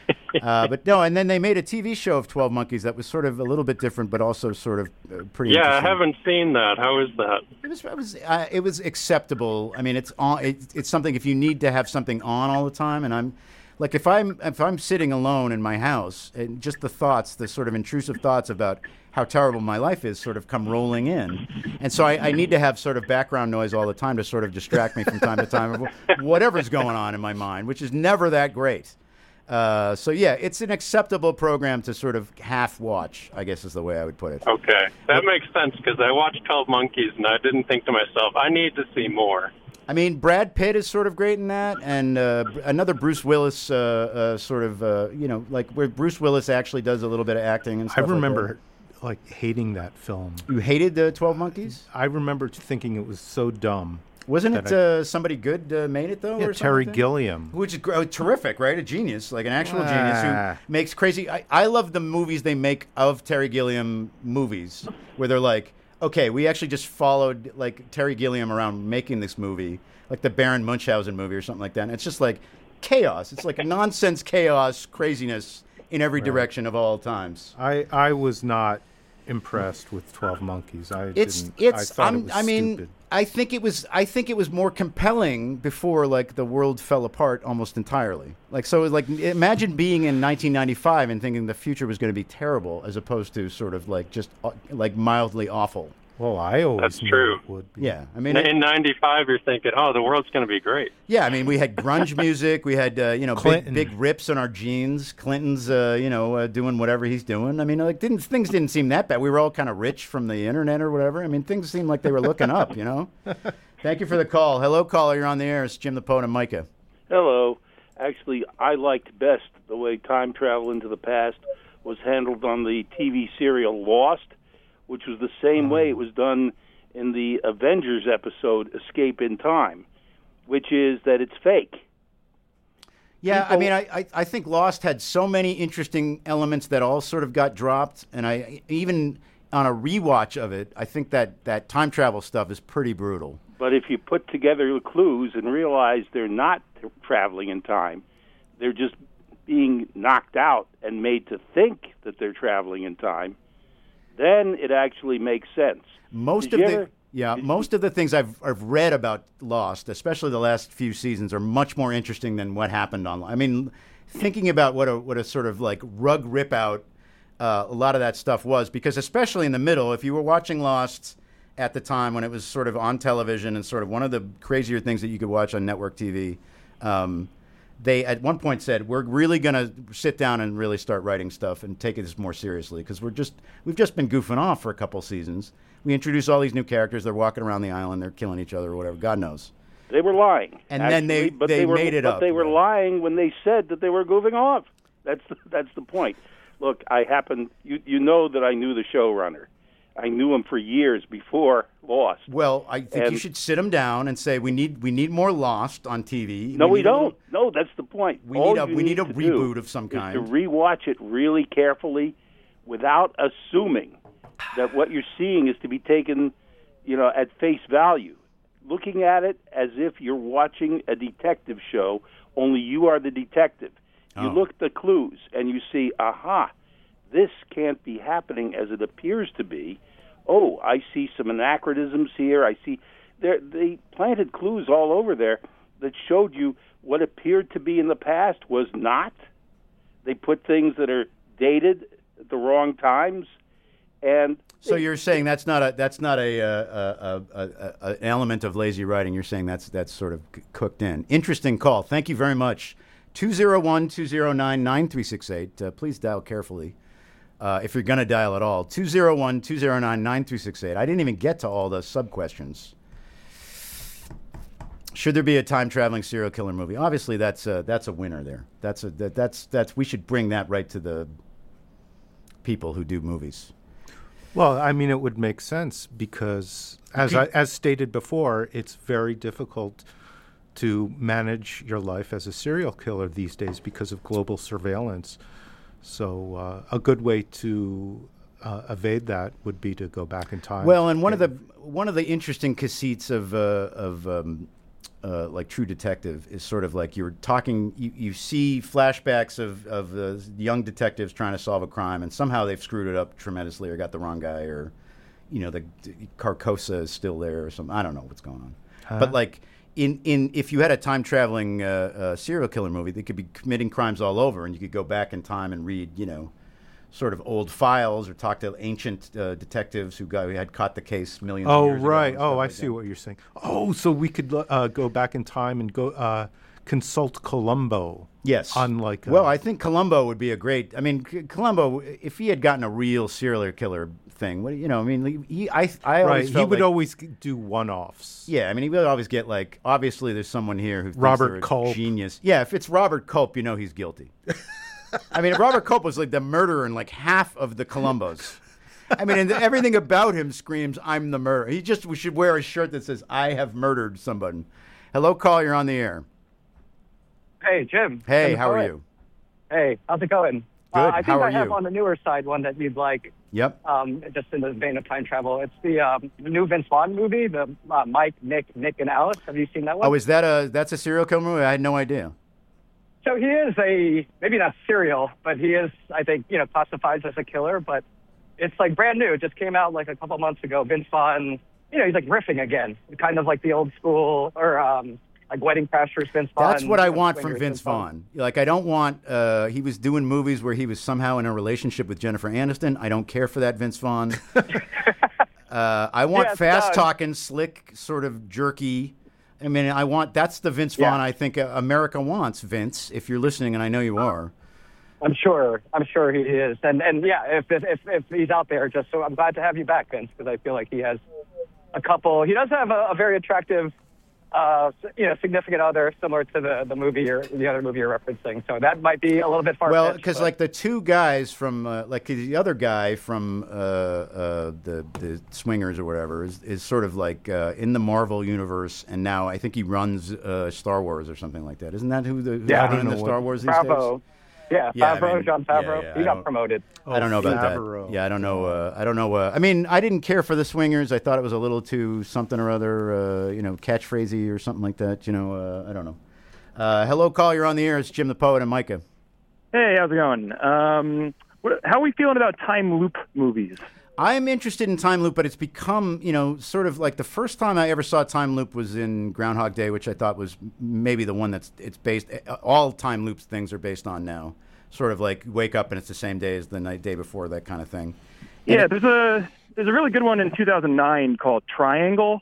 Uh, but no, and then they made a T V show of twelve Monkeys that was sort of a little bit different, but also sort of uh, pretty. Yeah, I interesting. haven't seen that. How is that? It was, it was, uh, it was acceptable. I mean, it's on. It, it's something if you need to have something on all the time, and I'm like if I'm if I'm sitting alone in my house, and just the thoughts, the sort of intrusive thoughts about how terrible my life is, sort of come rolling in, and so I, I need to have sort of background noise all the time to sort of distract me from time to time of whatever's going on in my mind, which is never that great. Uh, so yeah, it's an acceptable program to sort of half watch, I guess is the way I would put it. Okay, that makes sense because I watched twelve Monkeys and I didn't think to myself, I need to see more. I mean, Brad Pitt is sort of great in that, and uh, another Bruce Willis uh, uh, sort of, uh, you know, like where Bruce Willis actually does a little bit of acting and I stuff. like remember like hating that film. that. You hated the twelve Monkeys? I remember thinking it was so dumb. Wasn't that it I- uh, somebody good uh, made it though? Yeah, or Terry something? Gilliam. Which is gr- oh, terrific, right? A genius, like an actual genius Ah. who makes crazy. I, I love the movies they make of Terry Gilliam movies, where they're like, okay, we actually just followed like Terry Gilliam around making this movie, like the Baron Munchausen movie or something like that. And it's just like chaos. It's like a nonsense chaos, craziness in every Right. direction of all times. I I was not impressed with twelve Monkeys. I It's didn't. it's. I thought I'm, it was I mean, stupid. I think it was. I think it was more compelling before like the world fell apart almost entirely. Like so, like imagine being in nineteen ninety-five and thinking the future was going to be terrible, as opposed to sort of like just uh, like mildly awful. Well, I always That's knew true. it would be. Yeah, I mean, in it- ninety-five, you're thinking, oh, the world's going to be great. yeah, I mean, we had grunge music, we had uh, you know big, Clinton. big rips on our jeans. Clinton's uh, you know uh, doing whatever he's doing. I mean, like didn't things didn't seem that bad. We were all kind of rich from the internet or whatever. I mean, things seemed like they were looking up. You know. Thank you for the call. Hello, caller. You're on the air. It's Jim the Poet and Micah. Hello. Actually, I liked best the way time travel into the past was handled on the T V serial Lost, which was the same way it was done in the Avengers episode Escape in Time, which is that it's fake. Yeah, People- I mean, I, I, I think Lost had so many interesting elements that all sort of got dropped, and I even on a rewatch of it, I think that, that time travel stuff is pretty brutal. But if you put together the clues and realize they're not t- traveling in time, they're just being knocked out and made to think that they're traveling in time, then it actually makes sense. Most Did of you the ever- yeah, most of the things I've I've read about Lost, especially the last few seasons, are much more interesting than what happened online. I mean, thinking about what a what a sort of like rug rip out uh, a lot of that stuff was, because especially in the middle, if you were watching Lost at the time when it was sort of on television and sort of one of the crazier things that you could watch on network T V, um, they at one point said, we're really going to sit down and really start writing stuff and take this more seriously, because we're just we've just been goofing off for a couple seasons. We introduce all these new characters. They're walking around the island. They're killing each other or whatever. God knows. They were lying. And actually, then they, but they, were, made it but up. they were lying when they said that they were goofing off. That's the, that's the point. Look, I happen you you know that I knew the showrunner. I knew him for years before Lost. Well, I think And- you should sit them down and say we need we need more Lost on T V. No, we, need a don't. little- No, that's the point. We All need a you we need a to reboot do of some is kind. to rewatch it really carefully, without assuming that what you're seeing is to be taken, you know, at face value. Looking at it as if you're watching a detective show, only you are the detective. You Oh. look at the clues and you see, aha, this can't be happening as it appears to be. Oh, I see some anachronisms here. I see there they planted clues all over there that showed you what appeared to be in the past was not. They put things that are dated at the wrong times, and So you're saying that's not a that's not a, uh, a, a, a, a an element of lazy writing. You're saying that's that's sort of c- cooked in. Interesting call. Thank you very much. two oh one, two oh nine, nine three six eight. Uh, please dial carefully uh, if you're going to dial at all. two oh one, two oh nine, nine three six eight. I didn't even get to all the sub questions. Should there be a time traveling serial killer movie? Obviously, that's a, that's a winner there. That's a that, that's that's we should bring that right to the people who do movies. Well, I mean, it would make sense because, as I, as stated before, it's very difficult to manage your life as a serial killer these days because of global surveillance. So, uh, a good way to uh, evade that would be to go back in time. Well, and one of the one of the interesting conceits of uh, of um, uh, like True Detective is sort of like you're talking. You, you see flashbacks of of the young detectives trying to solve a crime, and somehow they've screwed it up tremendously, or got the wrong guy, or you know the, the Carcosa is still there, or something. I don't know what's going on, Huh? but like. In, in if you had a time traveling uh, uh, serial killer movie, they could be committing crimes all over, and you could go back in time and read, you know, sort of old files or talk to ancient uh, detectives who, got, who had caught the case millions. Oh, of years right. ago. and Oh, stuff I like see that. what you're saying. Oh, so we could uh, go back in time and go uh, consult Columbo. Yes. Unlike uh, Well, I think Columbo would be a great. I mean, C- Columbo, if he had gotten a real serial killer thing, what do you know? I mean, he, I, I right. always He felt would like- always g- do one-offs. Yeah, I mean, he would always get like. Obviously, there's someone here who thinks Robert they're a Culp. genius. Yeah, if it's Robert Culp, you know he's guilty. I mean, if Robert Culp was like the murderer in like half of the Columbos. I mean, and everything about him screams, "I'm the murderer." He just we should wear a shirt that says, "I have murdered somebody." Hello, call. You're on the air. Hey, Jim. Hey, Jim how are Corey. you? Hey, how's it going? Good. Uh, I think How are I have you? on the newer side one that you'd like. Yep. Um, just in the vein of time travel, it's the, um, the new Vince Vaughn movie, the uh, Mike, Nick, Nick, and Alice. Have you seen that one? Oh, is that a that's a serial killer movie? I had no idea. So he is a maybe not serial, but he is, I think, you know, classified as a killer. But it's like brand new. It just came out like a couple months ago. Vince Vaughn, you know, he's like riffing again, kind of like the old school or um, like Wedding Crashers. Vince Vaughn. That's what I you know, want from swingers Vince Vaughn. Like, I don't want. Uh, he was doing movies where he was somehow in a relationship with Jennifer Aniston. I don't care for that Vince Vaughn. uh, I want Yes, fast no. talking, slick, sort of jerky. I mean, I want. That's the Vince Yeah. Vaughn I think uh, America wants. Vince, if you're listening, and I know you are. I'm sure. I'm sure he is. And and yeah, if if if, if he's out there, just so I'm glad to have you back, Vince, because I feel like he has a couple. He does have a, a very attractive uh, you know, significant other similar to the, the movie you're, the other movie you're referencing. So that might be a little bit far. Well, because like the two guys from, uh, like the other guy from uh, uh, the the Swingers or whatever is, is sort of like uh, in the Marvel universe, and now I think he runs uh, Star Wars or something like that. Isn't that who the who's Yeah. running the Star Wars these Bravo. days? Yeah, Yeah, I Favreau, mean, John Favreau. yeah, yeah, he I got don't- promoted. I don't know about Favreau. that. Yeah, I don't know. Uh, I don't know. Uh, I mean, I didn't care for the Swingers. I thought it was a little too something or other, uh, you know, catchphrasey or something like that. You know, uh, I don't know. Uh, hello, call. You're on the air. It's Jim the Poet and Micah. Hey, how's it going? Um, what, how are we feeling about time loop movies? I'm interested in Time Loop, but it's become, you know, sort of like the first time I ever saw Time Loop was in Groundhog Day, which I thought was maybe the one that's it's based. All Time Loops things are based on now. Sort of like wake up and it's the same day as the night day before, that kind of thing. Yeah, there's a there's a really good one in two thousand nine called Triangle.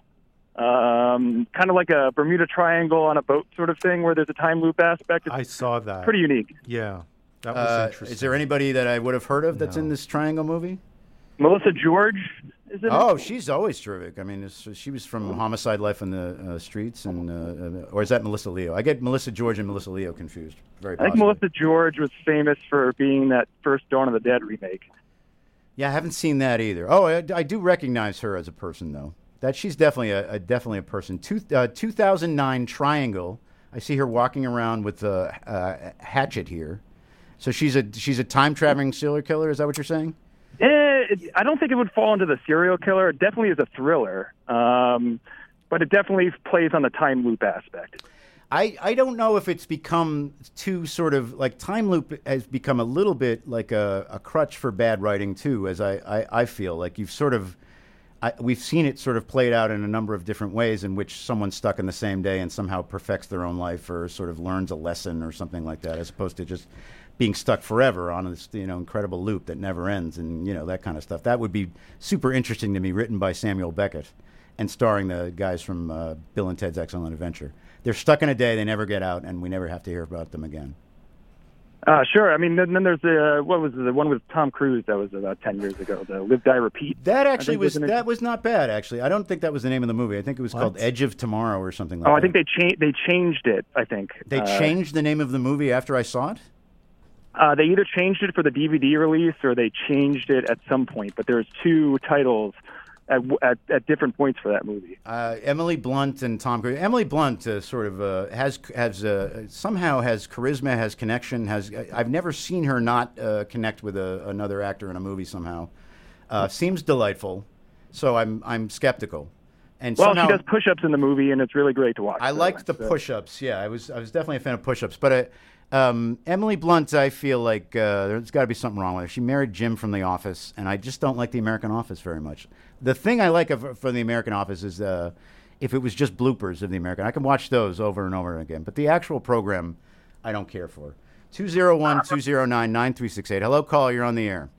Um, kind of like a Bermuda Triangle on a boat sort of thing where there's a time loop aspect. It's I saw that. pretty unique. Yeah, that was Uh, interesting. is there anybody that I would have heard of that's in this Triangle movie? Melissa George is in Oh, it. she's always terrific. I mean, it's, she was from Homicide: Life on the uh, Streets, and uh, uh, or is that Melissa Leo? I get Melissa George and Melissa Leo confused. Very I think possibly. Melissa George was famous for being that first Dawn of the Dead remake. Yeah, I haven't seen that either. Oh, I, I do recognize her as a person, though. That she's definitely a, a definitely a person. Two, uh, two thousand nine Triangle. I see her walking around with a uh, hatchet here. So she's a she's a time traveling serial killer. Is that what you're saying? Eh, it, I don't think it would fall into the serial killer. It definitely is a thriller, um, but it definitely plays on the time loop aspect. I, I don't know if it's become too sort of like Time Loop has become a little bit like a, a crutch for bad writing too, as I, I, I feel like you've sort of I, we've seen it sort of played out in a number of different ways in which someone's stuck in the same day and somehow perfects their own life or sort of learns a lesson or something like that, as opposed to just being stuck forever on this, you know, incredible loop that never ends and, you know, that kind of stuff. That would be super interesting to me, written by Samuel Beckett and starring the guys from uh, Bill and Ted's Excellent Adventure. They're stuck in a day, they never get out, and we never have to hear about them again. Uh, sure. I mean, then, then there's the what was the one with Tom Cruise that was about ten years ago, the Live, Die, Repeat. That I actually think was an- that was not bad. Actually, I don't think that was the name of the movie. I think it was What? called Edge of Tomorrow or something like Oh, that. I think they changed. They changed it. I think They Uh, changed the name of the movie after I saw it. Uh, they either changed it for the D V D release or they changed it at some point. But there's two titles at at, at different points for that movie. Uh, Emily Blunt and Tom Cruise. Emily Blunt uh, sort of uh, has has uh, somehow has charisma, has connection. Has I've never seen her not uh, connect with a, another actor in a movie somehow. Uh, seems delightful, so I'm I'm skeptical. And Well, somehow, she does push-ups in the movie, and it's really great to watch. I so, liked the so- push-ups. Yeah, I was I was definitely a fan of push-ups. But uh, um, Emily Blunt, I feel like uh, there's got to be something wrong with her. She married Jim from The Office, and I just don't like The American Office very much. The thing I like of, for The American Office is uh, if it was just bloopers of The American, I can watch those over and over again. But the actual program, I don't care for. two oh one, two oh nine, nine three six eight. Hello, caller. You're on the air.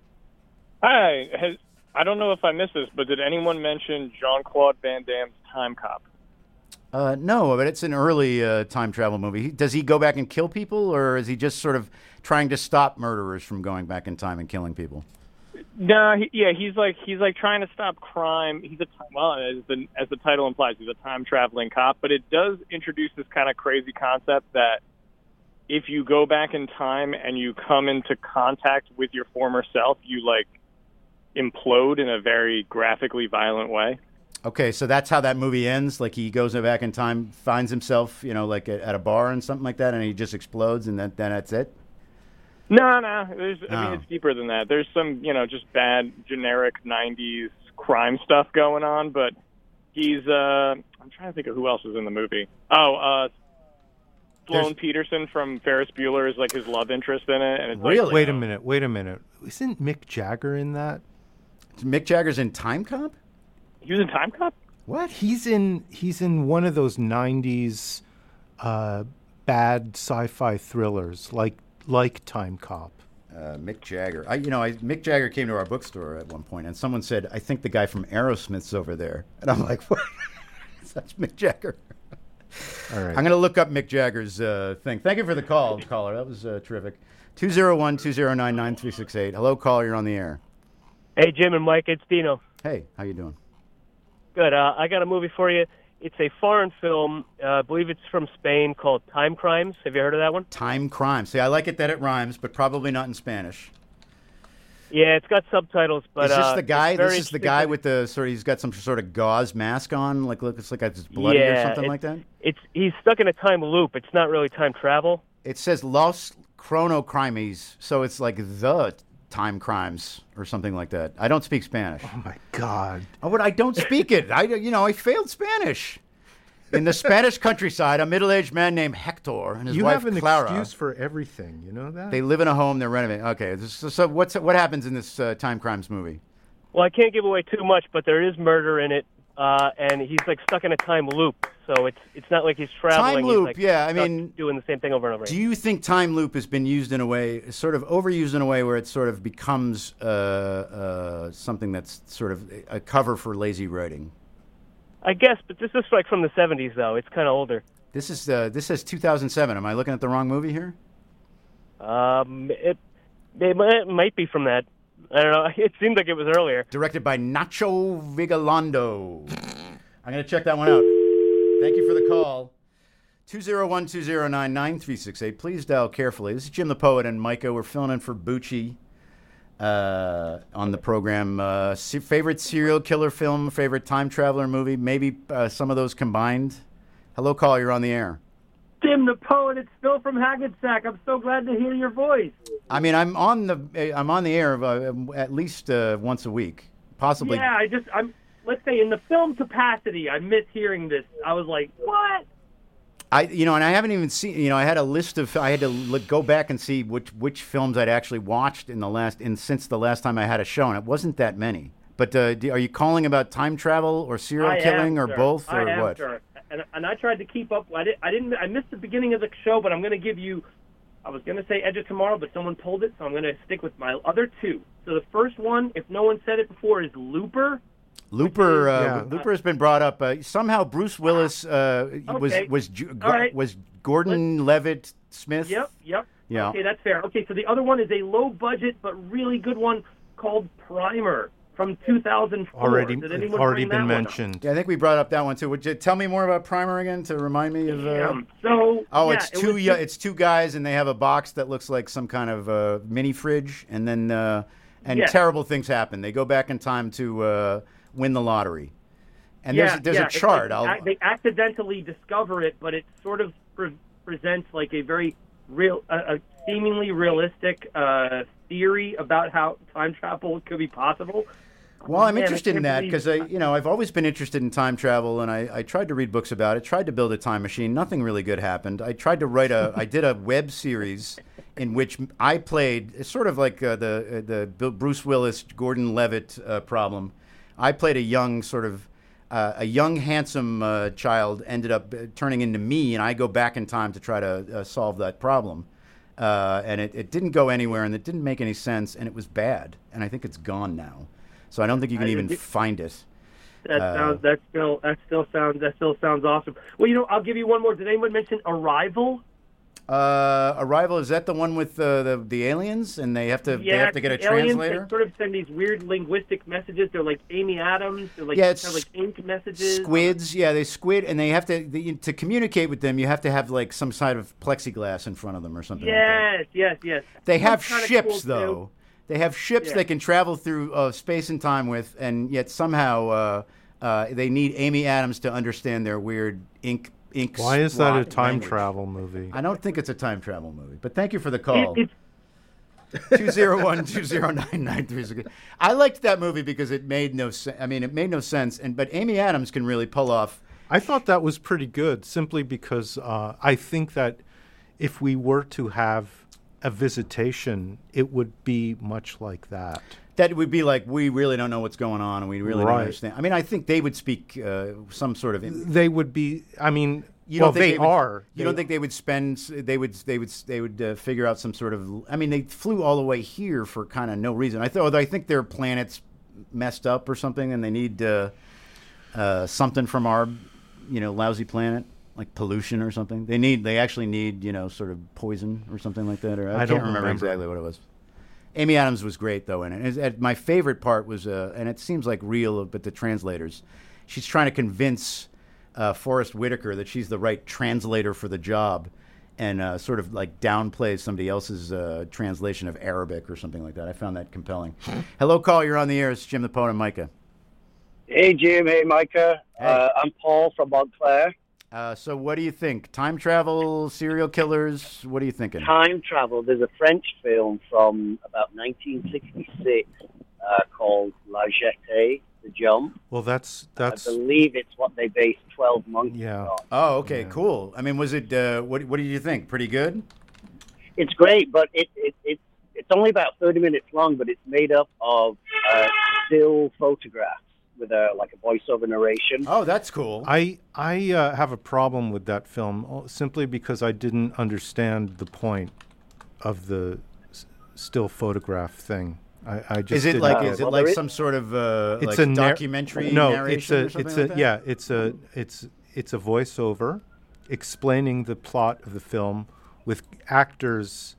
Hi. Has, I don't know if I missed this, but did anyone mention Jean-Claude Van Damme's Time Cop? Uh, no, but it's an early uh, time travel movie. He, does he go back and kill people, or is he just sort of trying to stop murderers from going back in time and killing people? No, he, yeah, he's like he's like trying to stop crime. He's a well, as the as the title implies, he's a time traveling cop. But it does introduce this kind of crazy concept that if you go back in time and you come into contact with your former self, you like implode in a very graphically violent way. Okay, so that's how that movie ends. Like he goes back in time, finds himself, you know, like at, at a bar and something like that, and he just explodes, and then then that's it. No, no. There's, I Oh. mean, it's deeper than that. There's some, you know, just bad, generic nineties crime stuff going on. But he's, uh, I'm trying to think of who else is in the movie. Oh, uh, Sloane There's- Peterson from Ferris Bueller is like his love interest in it. And it's Really? Like, Wait a minute. Wait a minute. Isn't Mick Jagger in that? Mick Jagger's in Time Cop? He was in Time Cop? What? He's in he's in one of those nineties uh, bad sci-fi thrillers like like Time Cop. Uh, Mick Jagger. I, you know, I, Mick Jagger came to our bookstore at one point, and someone said, "I think the guy from Aerosmith's over there," and I'm like, "What? That's Mick Jagger." All right. I'm going to look up Mick Jagger's uh, thing. Thank you for the call, caller. That was uh, terrific. two oh one, two oh nine, nine three six eight. Hello, caller. You're on the air. Hey, Jim and Mike, it's Dino. Hey, how you doing? Good. Uh, I got a movie for you. It's a foreign film. Uh, I believe it's from Spain called Time Crimes. Have you heard of that one? Time Crimes. See, I like it that it rhymes, but probably not in Spanish. Yeah, it's got subtitles, but is this uh, the guy? it's very This is the guy interesting. with the sort of. He's got some sort of gauze mask on, like looks like it's bloody yeah, or something it's, like that. It's he's stuck in a time loop. It's not really time travel. It says Los Chronocrimes, so it's like the time crimes or something like that. I don't speak Spanish. Oh my God! Oh, but I don't speak it. I, you know, I failed Spanish. In the Spanish countryside, a middle-aged man named Hector and his You wife have an Clara. excuse for everything. You know that? They live in a home. They're renovating. Okay, so, so what's what happens in this uh, time crimes movie? Well, I can't give away too much, but there is murder in it, uh, and he's like stuck in a time loop. So it's it's not like he's traveling. Time loop, he's, like, yeah, I stuck mean- doing the same thing over and over. Do you think time loop has been used in a way, sort of overused in a way where it sort of becomes uh, uh, something that's sort of a cover for lazy writing? I guess, but this is like from the seventies, though. It's kind of older. This is uh, this says two thousand seven. Am I looking at the wrong movie here? Um, it, it might- it might be from that. I don't know. It seemed like it was earlier. Directed by Nacho Vigalondo. I'm going to check that one out. Thank you for the call. two oh one, two oh nine, nine three six eight. Please dial carefully. This is Jim the Poet and Micah. We're filling in for Bucci uh, on the program. Uh, se- favorite serial killer film, favorite time traveler movie, maybe uh, some of those combined. Hello, call. You're on the air. Tim the Poet, it's Phil from Hackensack. I'm so glad to hear your voice. I mean, I'm on the I'm on the air uh, at least uh, once a week, possibly. Yeah, I just, I'm, let's say in the film capacity, I miss hearing this. I was like, what? I, you know, and I haven't even seen. You know, I had a list of. I had to look, go back and see which which films I'd actually watched in the last, in since the last time I had a show, and it wasn't that many. But uh, do, are you calling about time travel or serial I killing am, or sir. both I or am, what? sir. And, and I tried to keep up. I, did, I didn't. I missed the beginning of the show, but I'm going to give you. I was going to say Edge of Tomorrow, but someone pulled it, so I'm going to stick with my other two. So the first one, if no one said it before, is Looper. Looper, uh, Yeah. Looper has been brought up. Uh, somehow Bruce Willis uh, was Okay. was Ju- All right. was Gordon Levitt Smith. Yep, yep. Yeah. Okay, that's fair. Okay, so the other one is a low budget but really good one called Primer from two thousand four. Already, Did anyone already bring been that one up? mentioned. Yeah, I think we brought up that one too. Would you tell me more about Primer again to remind me of? Uh... Yeah, so, oh, yeah, it's it two. was yeah, just- it's two guys, and they have a box that looks like some kind of uh, mini fridge, and then uh, and Yeah. terrible things happen. They go back in time to uh, win the lottery, and yeah, there's there's yeah, a it's chart. like I'll, ac- they accidentally discover it, but it sort of pre- presents like a very real, uh, a seemingly realistic uh, theory about how time travel could be possible. Well, I'm Man, I interested in can't that believe- because I, you know, I've always been interested in time travel, and I, I tried to read books about it. Tried to build a time machine. Nothing really good happened. I tried to write a, I did a web series in which I played. It's sort of like uh, the uh, the Bill- Bruce Willis, Gordon Levitt uh, problem. I played a young sort of. Uh, a young, handsome uh, child ended up uh, turning into me, and I go back in time to try to uh, solve that problem. Uh, and it, it didn't go anywhere, and it didn't make any sense, and it was bad. And I think it's gone now. So I don't think you can I- even it- find it. That Uh, sounds. That still. That still sounds. That still sounds awesome. Well, you know, I'll give you one more. Did anyone mention Arrival? Uh, Arrival, is that the one with uh, the the aliens, and they have to they have to get a the aliens, translator? They sort of send these weird linguistic messages. They're like Amy Adams. They're like Yeah, it's kind of like ink messages. Squids, yeah, they squid, and they have to the, to communicate with them. You have to have like some side of plexiglass in front of them or something. like that. Yes, yes, yes. They That's have kinda ships cool, too. though. They have ships Yeah. they can travel through uh, space and time with, and yet somehow uh, uh, they need Amy Adams to understand their weird ink ink. Why is that a slot time language. travel movie? I don't think it's a time travel movie, but thank you for the call. It- two zero one, two zero nine, nine three six. I liked that movie because it made no sense. I mean, it made no sense, and but Amy Adams can really pull off. I thought that was pretty good, simply because uh, I think that if we were to have a visitation, it would be much like that. That would be like, we really don't know what's going on, and we really don't Right. understand. I mean, I think they would speak uh, some sort of. They would be. I mean, You well, don't think they, would- are. You don't think they would spend? They would. They would. They would uh, figure out some sort of. I mean, they flew all the way here for kind of no reason. I thought. I think their planet's messed up or something, and they need uh, uh, something from our, you know, lousy planet, like pollution or something. They need. They actually need, you know, sort of poison or something like that. Or I, I can't don't remember, remember. exactly what it was. Amy Adams was great though in it. And it- my favorite part was, uh, and it seems like real, but the translators, she's trying to convince uh, Forrest Whitaker that she's the right translator for the job, and uh, sort of like downplays somebody else's uh, translation of Arabic or something like that. I found that compelling. Hello, call. You're on the air. It's Jim the Poet and Micah. Hey, Jim. Hey, Micah. Hey. Uh, I'm Paul from Montclair. Uh, so what do you think? Time travel, serial killers? What are you thinking? Time travel. There's a French film from about nineteen sixty-six uh, called La Jetée, The Jump. Well, that's that's. I believe it's what they based twelve Monkeys Yeah. on. Oh, okay, cool. I mean, was it? Uh, what What did you think? Pretty good. It's great, but it, it, it it's only about thirty minutes long, but it's made up of uh, still photographs with a like a voiceover narration. Oh, that's cool. I I uh, have a problem with that film uh, simply because I didn't understand the point of the s- still photograph thing. I, I just Is it didn't like get is it like some sort of uh, it's like a nar- documentary no, narration or it's a something it's like a that? yeah, it's a it's it's a voiceover explaining the plot of the film with actors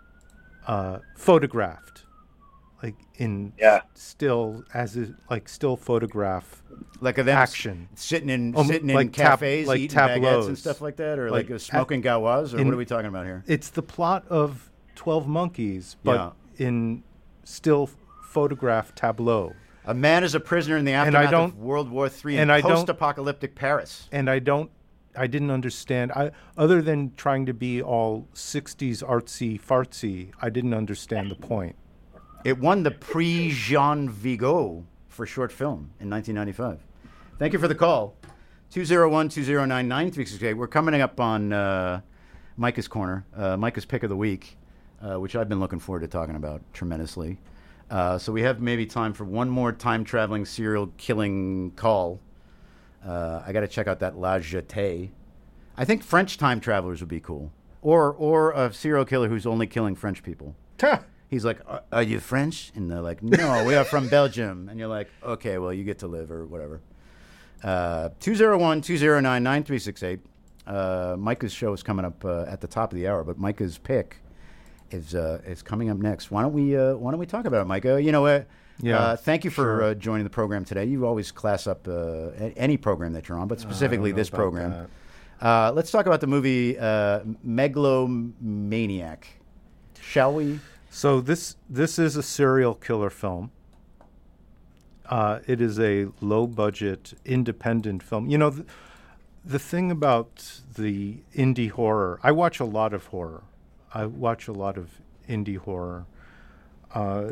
uh, photographed, like in yeah. still as a, like still photograph like of them action sitting in Um, sitting in like tab- cafes like eating baguettes tableaus. and stuff like that, or like, Like smoking at- gawas, or in- what are we talking about here? It's the plot of twelve Monkeys, but in still photograph tableau. A man is a prisoner in the And I aftermath don't- of World War Three in and I don't- post-apocalyptic Paris. And I don't, I didn't understand. I other than trying to be all sixties artsy fartsy, I didn't understand the point. It won the Prix Jean Vigo for short film in nineteen ninety-five. Thank you for the call. two oh one, two oh nine, nine three six eight. We're coming up on uh, Micah's Corner, uh, Micah's Pick of the Week, uh, which I've been looking forward to talking about tremendously. Uh, so we have maybe time for one more time-traveling, serial-killing call. Uh, I got to check out that La Jetée. I think French time travelers would be cool. Or or a serial killer who's only killing French people. He's like, are, are you French? And they're like, no, we are from Belgium. And you're like, okay, well, you get to live or whatever. Uh, two oh one, two oh nine, nine three six eight. Uh, Micah's show is coming up uh, at the top of the hour, but Micah's pick is uh, is coming up next. Why don't we uh, Why don't we talk about it, Micah? You know what? Uh, Yeah, uh, thank you for sure. uh, joining the program today. You always class up uh, a- any program that you're on, but specifically know this about program. Uh, let's talk about the movie uh, Megalomaniac, shall we? So this this is a serial killer film. Uh, it is a low budget independent film. You know, th- the thing about the indie horror, I watch a lot of horror. I watch a lot of indie horror. Uh,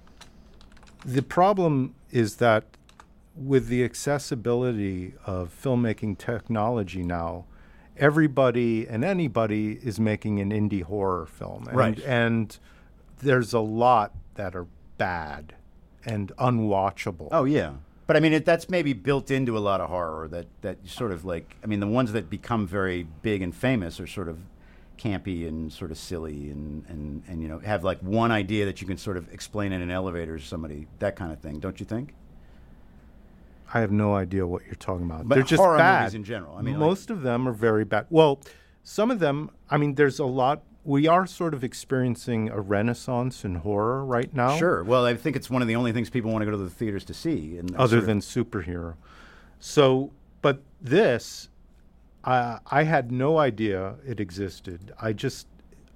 the problem is that with the accessibility of filmmaking technology now, everybody and anybody is making an indie horror film. And, Right. And there's a lot that are bad and unwatchable. Oh yeah, but I mean it, that's maybe built into a lot of horror. That that sort of like I mean the ones that become very big and famous are sort of campy and sort of silly and and and you know have like one idea that you can sort of explain in an elevator to somebody, that kind of thing. Don't you think? I have no idea what you're talking about. But They're just horror bad movies in general. I mean, like- most of them are very bad. Well, some of them. I mean, there's a lot. We are sort of experiencing a renaissance in horror right now. Sure. Well, I think it's one of the only things people want to go to the theaters to see. And other sort of- than superhero. So, but this, uh, I had no idea it existed. I just,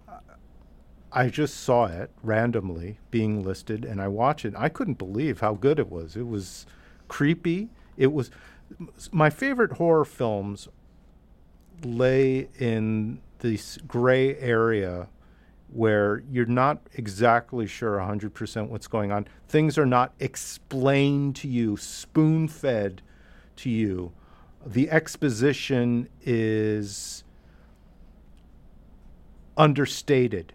I just saw it randomly being listed, and I watched it. I couldn't believe how good it was. It was creepy. It was my favorite horror films. Lay in this gray area where you're not exactly sure one hundred percent what's going on. Things are not explained to you, spoon-fed to you. The exposition is understated.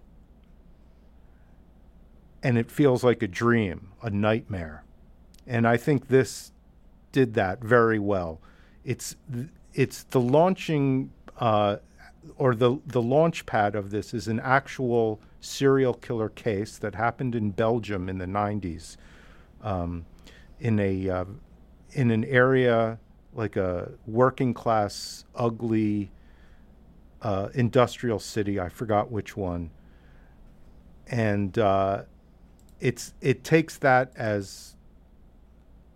And it feels like a dream, a nightmare. And I think this did that very well. It's it's the launching uh, or the the launch pad of this is an actual serial killer case that happened in Belgium in the nineties, um, in a uh, in an area like a working class, ugly uh, industrial city. I forgot which one. And uh, it's it takes that as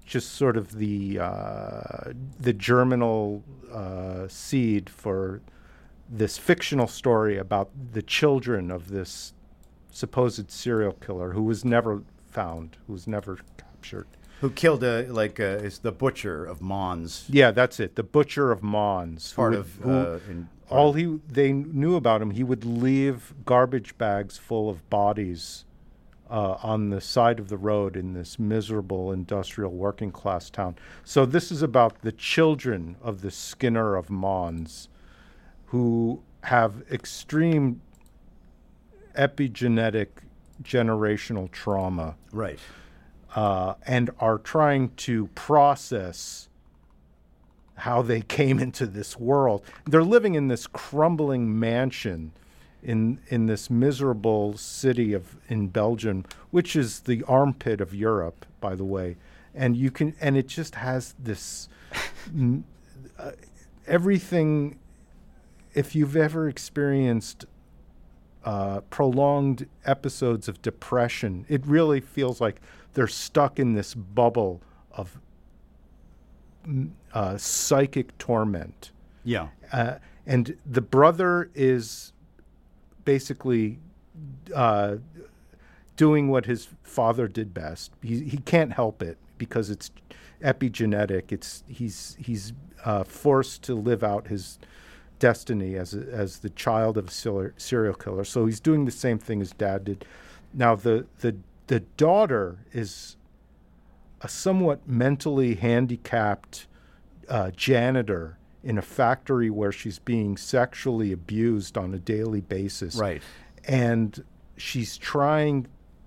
just sort of the uh, the germinal uh, seed for this fictional story about the children of this supposed serial killer who was never found, who was never captured. Who killed a like uh, is the butcher of Mons? Yeah, that's it. The butcher of Mons. Part who of, would- who- uh, in- all he they knew about him. He would leave garbage bags full of bodies uh, on the side of the road in this miserable industrial working class town. So this is about the children of the Skinner of Mons, who have extreme epigenetic generational trauma. Right. Uh, and are trying to process how they came into this world. They're living in this crumbling mansion in in this miserable city of in Belgium, which is the armpit of Europe, by the way. And you can and it just has this m- uh, everything. If you've ever experienced uh, prolonged episodes of depression, it really feels like they're stuck in this bubble of mm, uh, psychic torment. Yeah. Uh, and the brother is basically uh, doing what his father did best. He he can't help it because it's epigenetic. It's he's he's uh, forced to live out his destiny as a, as the child of a serial serial killer. So he's doing the same thing his dad did. Now the the the daughter is a somewhat mentally handicapped uh, janitor in a factory where she's being sexually abused on a daily basis. Right. And she's trying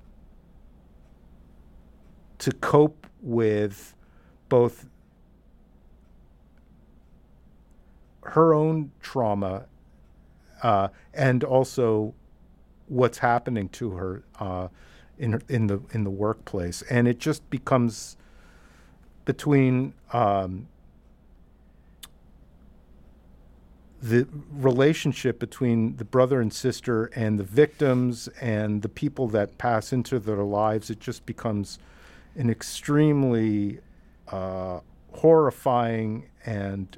to cope with both her own trauma uh, and also what's happening to her uh, in in the in the workplace, and it just becomes between um, the relationship between the brother and sister and the victims and the people that pass into their lives. It just becomes an extremely uh, horrifying and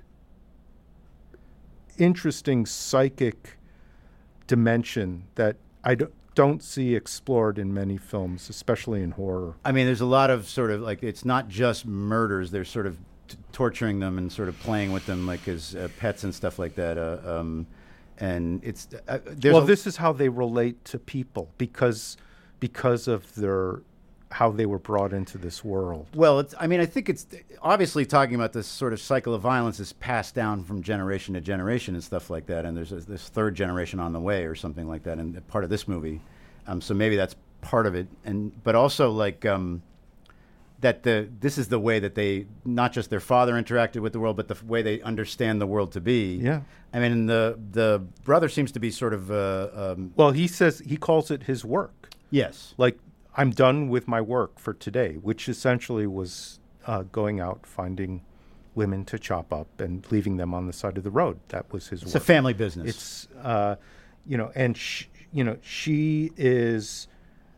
interesting psychic dimension that I don't, don't see explored in many films, especially in horror. I mean, there's a lot of sort of like, it's not just murders. They're sort of t- torturing them and sort of playing with them like as uh, pets and stuff like that. Uh, um, and it's uh, there's well, a- this is how they relate to people because because of their how they were brought into this world. Well, it's, I mean, I think it's obviously talking about this sort of cycle of violence is passed down from generation to generation and stuff like that. And there's a, this third generation on the way or something like that. And part of this movie. Um, so maybe that's part of it. And, but also like, um, that the, this is the way that they, not just their father interacted with the world, but the f- way they understand the world to be. Yeah. I mean, the, the brother seems to be sort of, uh, um, Well, he says, he calls it his work. Yes. Like, I'm done with my work for today, which essentially was uh, going out, finding women to chop up and leaving them on the side of the road. That was his It's work. a family business. It's, uh, you know, and, sh- you know, she is,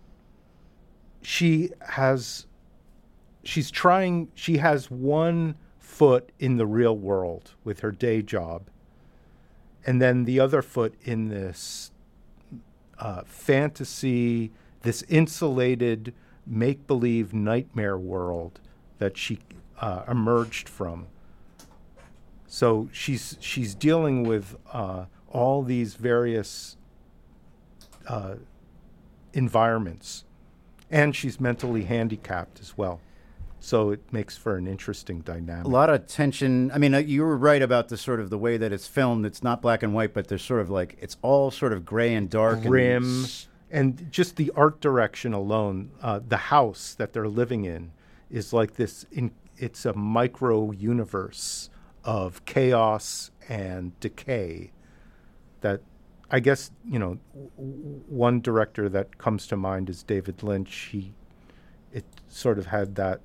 she has, she's trying, she has one foot in the real world with her day job, and then the other foot in this uh, fantasy, this insulated make-believe nightmare world that she uh, emerged from. So she's she's dealing with uh, all these various uh, environments, and she's mentally handicapped as well. So it makes for an interesting dynamic. a lot of tension. I mean, uh, you were right about the sort of the way that it's filmed. It's not black and white, but there's sort of like, it's all sort of gray and dark. Grim. And s- And just the art direction alone, uh, the house that they're living in is like this, in, it's a micro universe of chaos and decay that I guess, you know, w- one director that comes to mind is David Lynch. He, it sort of had that,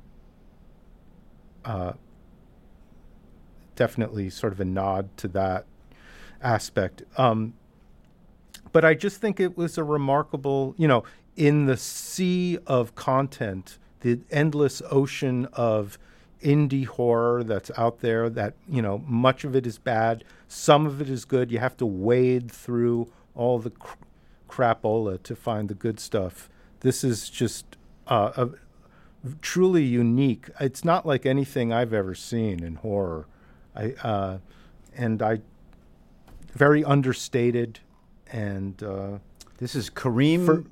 uh, definitely sort of a nod to that aspect. Um, But I just think it was a remarkable, you know, in the sea of content the endless ocean of indie horror that's out there, that, you know, much of it is bad, some of it is good. You have to wade through all the cr- crapola to find the good stuff. This is just uh, a, truly unique. It's not like anything I've ever seen in horror. I uh, and I very understated and uh, this is Kareem for-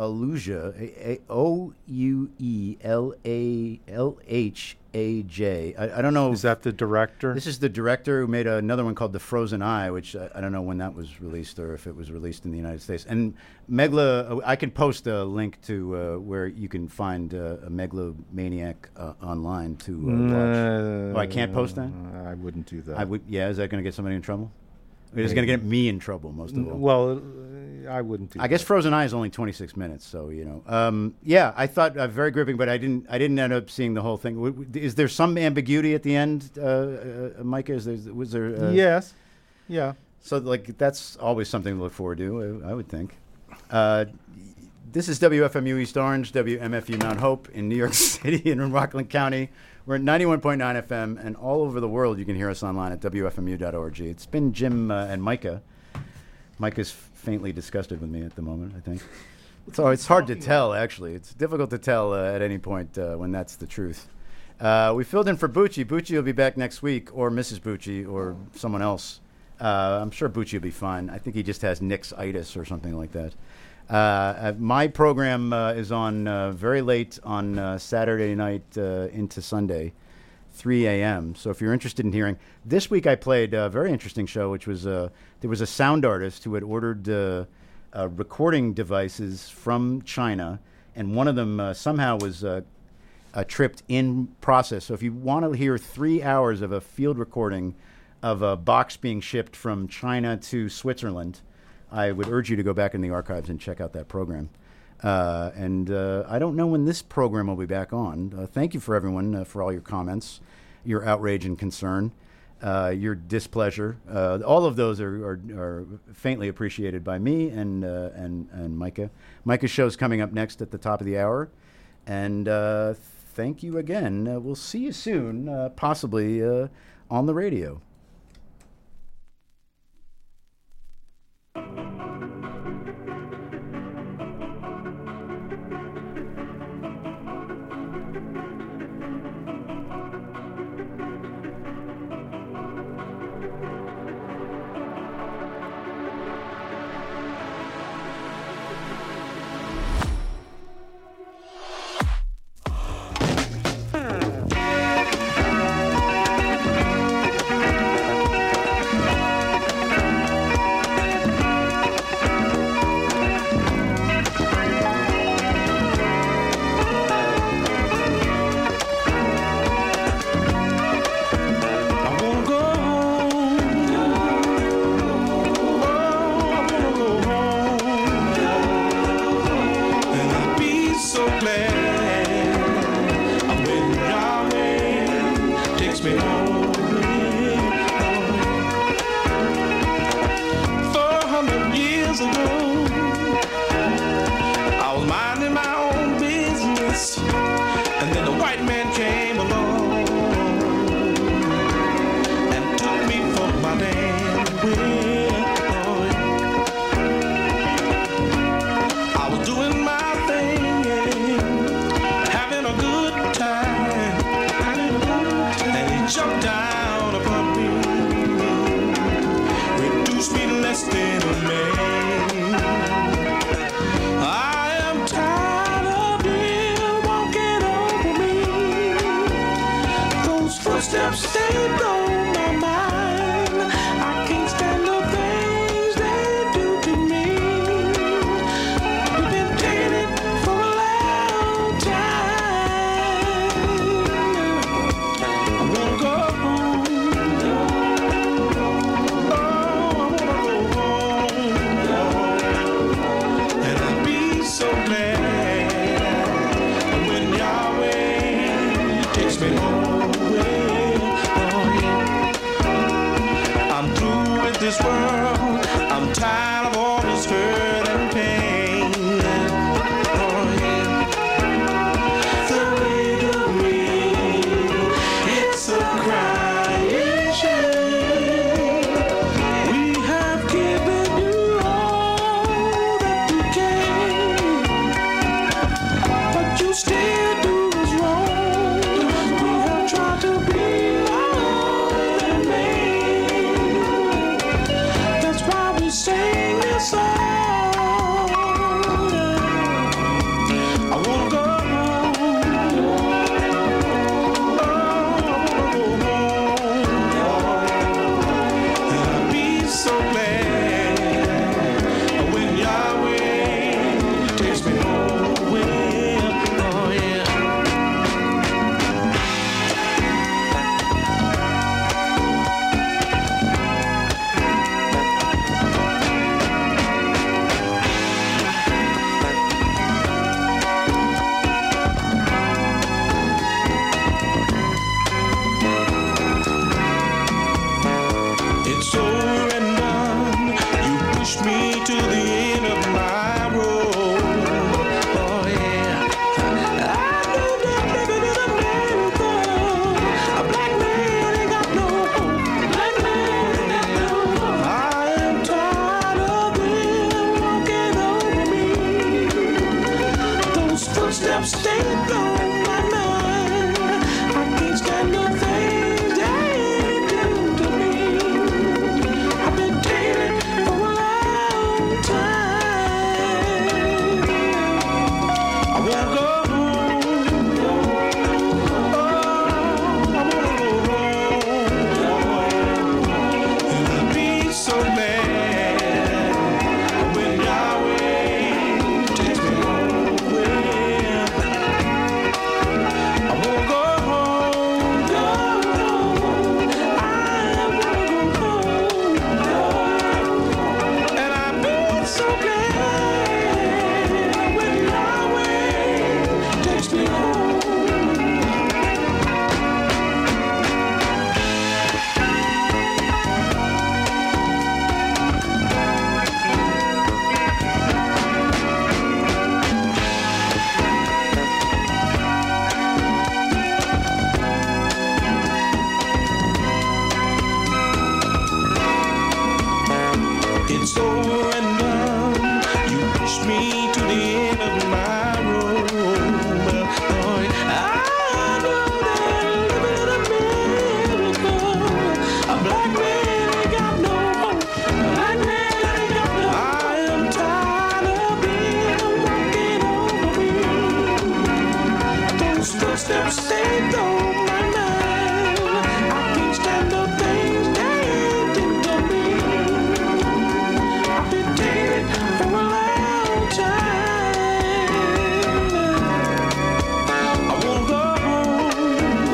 Aluja, O U E L A L H A J. I, I don't know. Is that the director? This is the director who made another one called The Frozen Eye, which I, I don't know when that was released or if it was released in the United States. And Megla, I can post a link to uh, where you can find uh, a Megalomaniac uh, online to uh, watch. Oh, I can't post that? I wouldn't do that. I would. Yeah, is that going to get somebody in trouble? It's going to get me in trouble, most of all. Well, I wouldn't do I guess Frozen Eye is only twenty-six minutes, so, you know. Um, yeah, I thought uh, very gripping, but I didn't I didn't end up seeing the whole thing. W- w- Is there some ambiguity at the end, uh, uh, Micah? Is there, was there... Uh, yes. Yeah. So, like, that's always something to look forward to, I, I would think. Uh, this is W F M U East Orange, W M F U Mount Hope in New York City and in Rockland County. We're at ninety-one point nine F M, and all over the world you can hear us online at W F M U dot org. It's been Jim uh, and Micah. Micah's faintly disgusted with me at the moment, I think. So it's hard to tell, actually. It's difficult to tell uh, at any point uh, when that's the truth. Uh, we filled in for Bucci. Bucci will be back next week, or Missus Bucci, or someone else. Uh, I'm sure Bucci will be fine. I think he just has Nick's-itis or something like that. Uh, uh, my program uh, is on uh, very late on uh, Saturday night uh, into Sunday, three a.m. So if you're interested in hearing, this week I played a very interesting show, which was uh, there was a sound artist who had ordered uh, uh, recording devices from China, and one of them uh, somehow was uh, uh, tripped in process. So if you want to hear three hours of a field recording of a box being shipped from China to Switzerland, I would urge you to go back in the archives and check out that program. Uh, and uh, I don't know when this program will be back on. Uh, thank you for everyone uh, for all your comments, your outrage and concern, uh, your displeasure. Uh, all of those are, are, are faintly appreciated by me and uh, and and Micah. Micah's show's coming up next at the top of the hour. And uh, thank you again. Uh, we'll see you soon, uh, possibly uh, on the radio. The steps stay on my mind. I can't stand the things they do to me. I've been dating for a long time. I wanna go home. Oh, I wanna go home. And I'll be so glad when Yahweh takes me home. I wanna go home, go home. I wanna go home. And I've been so glad when Yahweh takes me home. It's over and done. You pushed me to the end of my road. Lord, I know that living in a miracle. A black man ain't got no hope. A black man ain't got no hope. I am tired of being walking over me. Those footsteps stay on my mind. I can't stand the things they do to me. I've been dating for a long time. I wanna go home.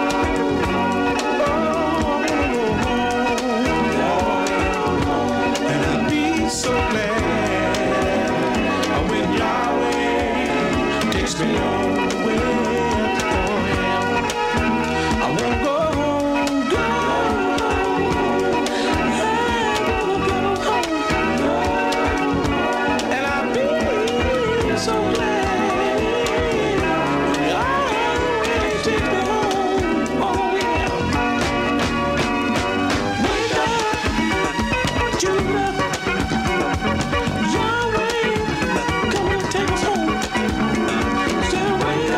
Oh, I wanna go home. And I'll be so glad when Yahweh takes me home. I wanna go home, go home. I wanna go home. And I'll be so glad when Yahweh takes me home. Oh yeah. Wake up, Judah. Yahweh, come and take us home. Still waiting.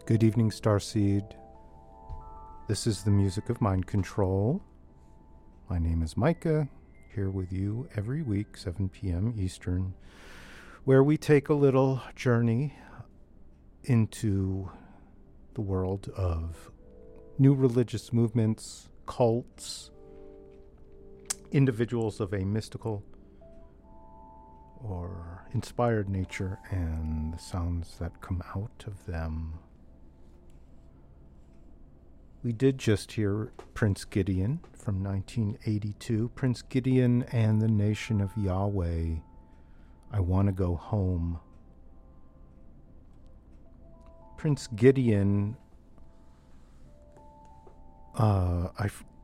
Good evening, Starseed. This is the music of Mind Control. My name is Micah, here with you every week, seven p.m. Eastern, where we take a little journey into the world of new religious movements, cults, individuals of a mystical or inspired nature, and the sounds that come out of them. We did just hear Prince Gideon from nineteen eighty-two. Prince Gideon and the Nation of Yahweh. I Want to Go Home. Prince Gideon, uh, I f-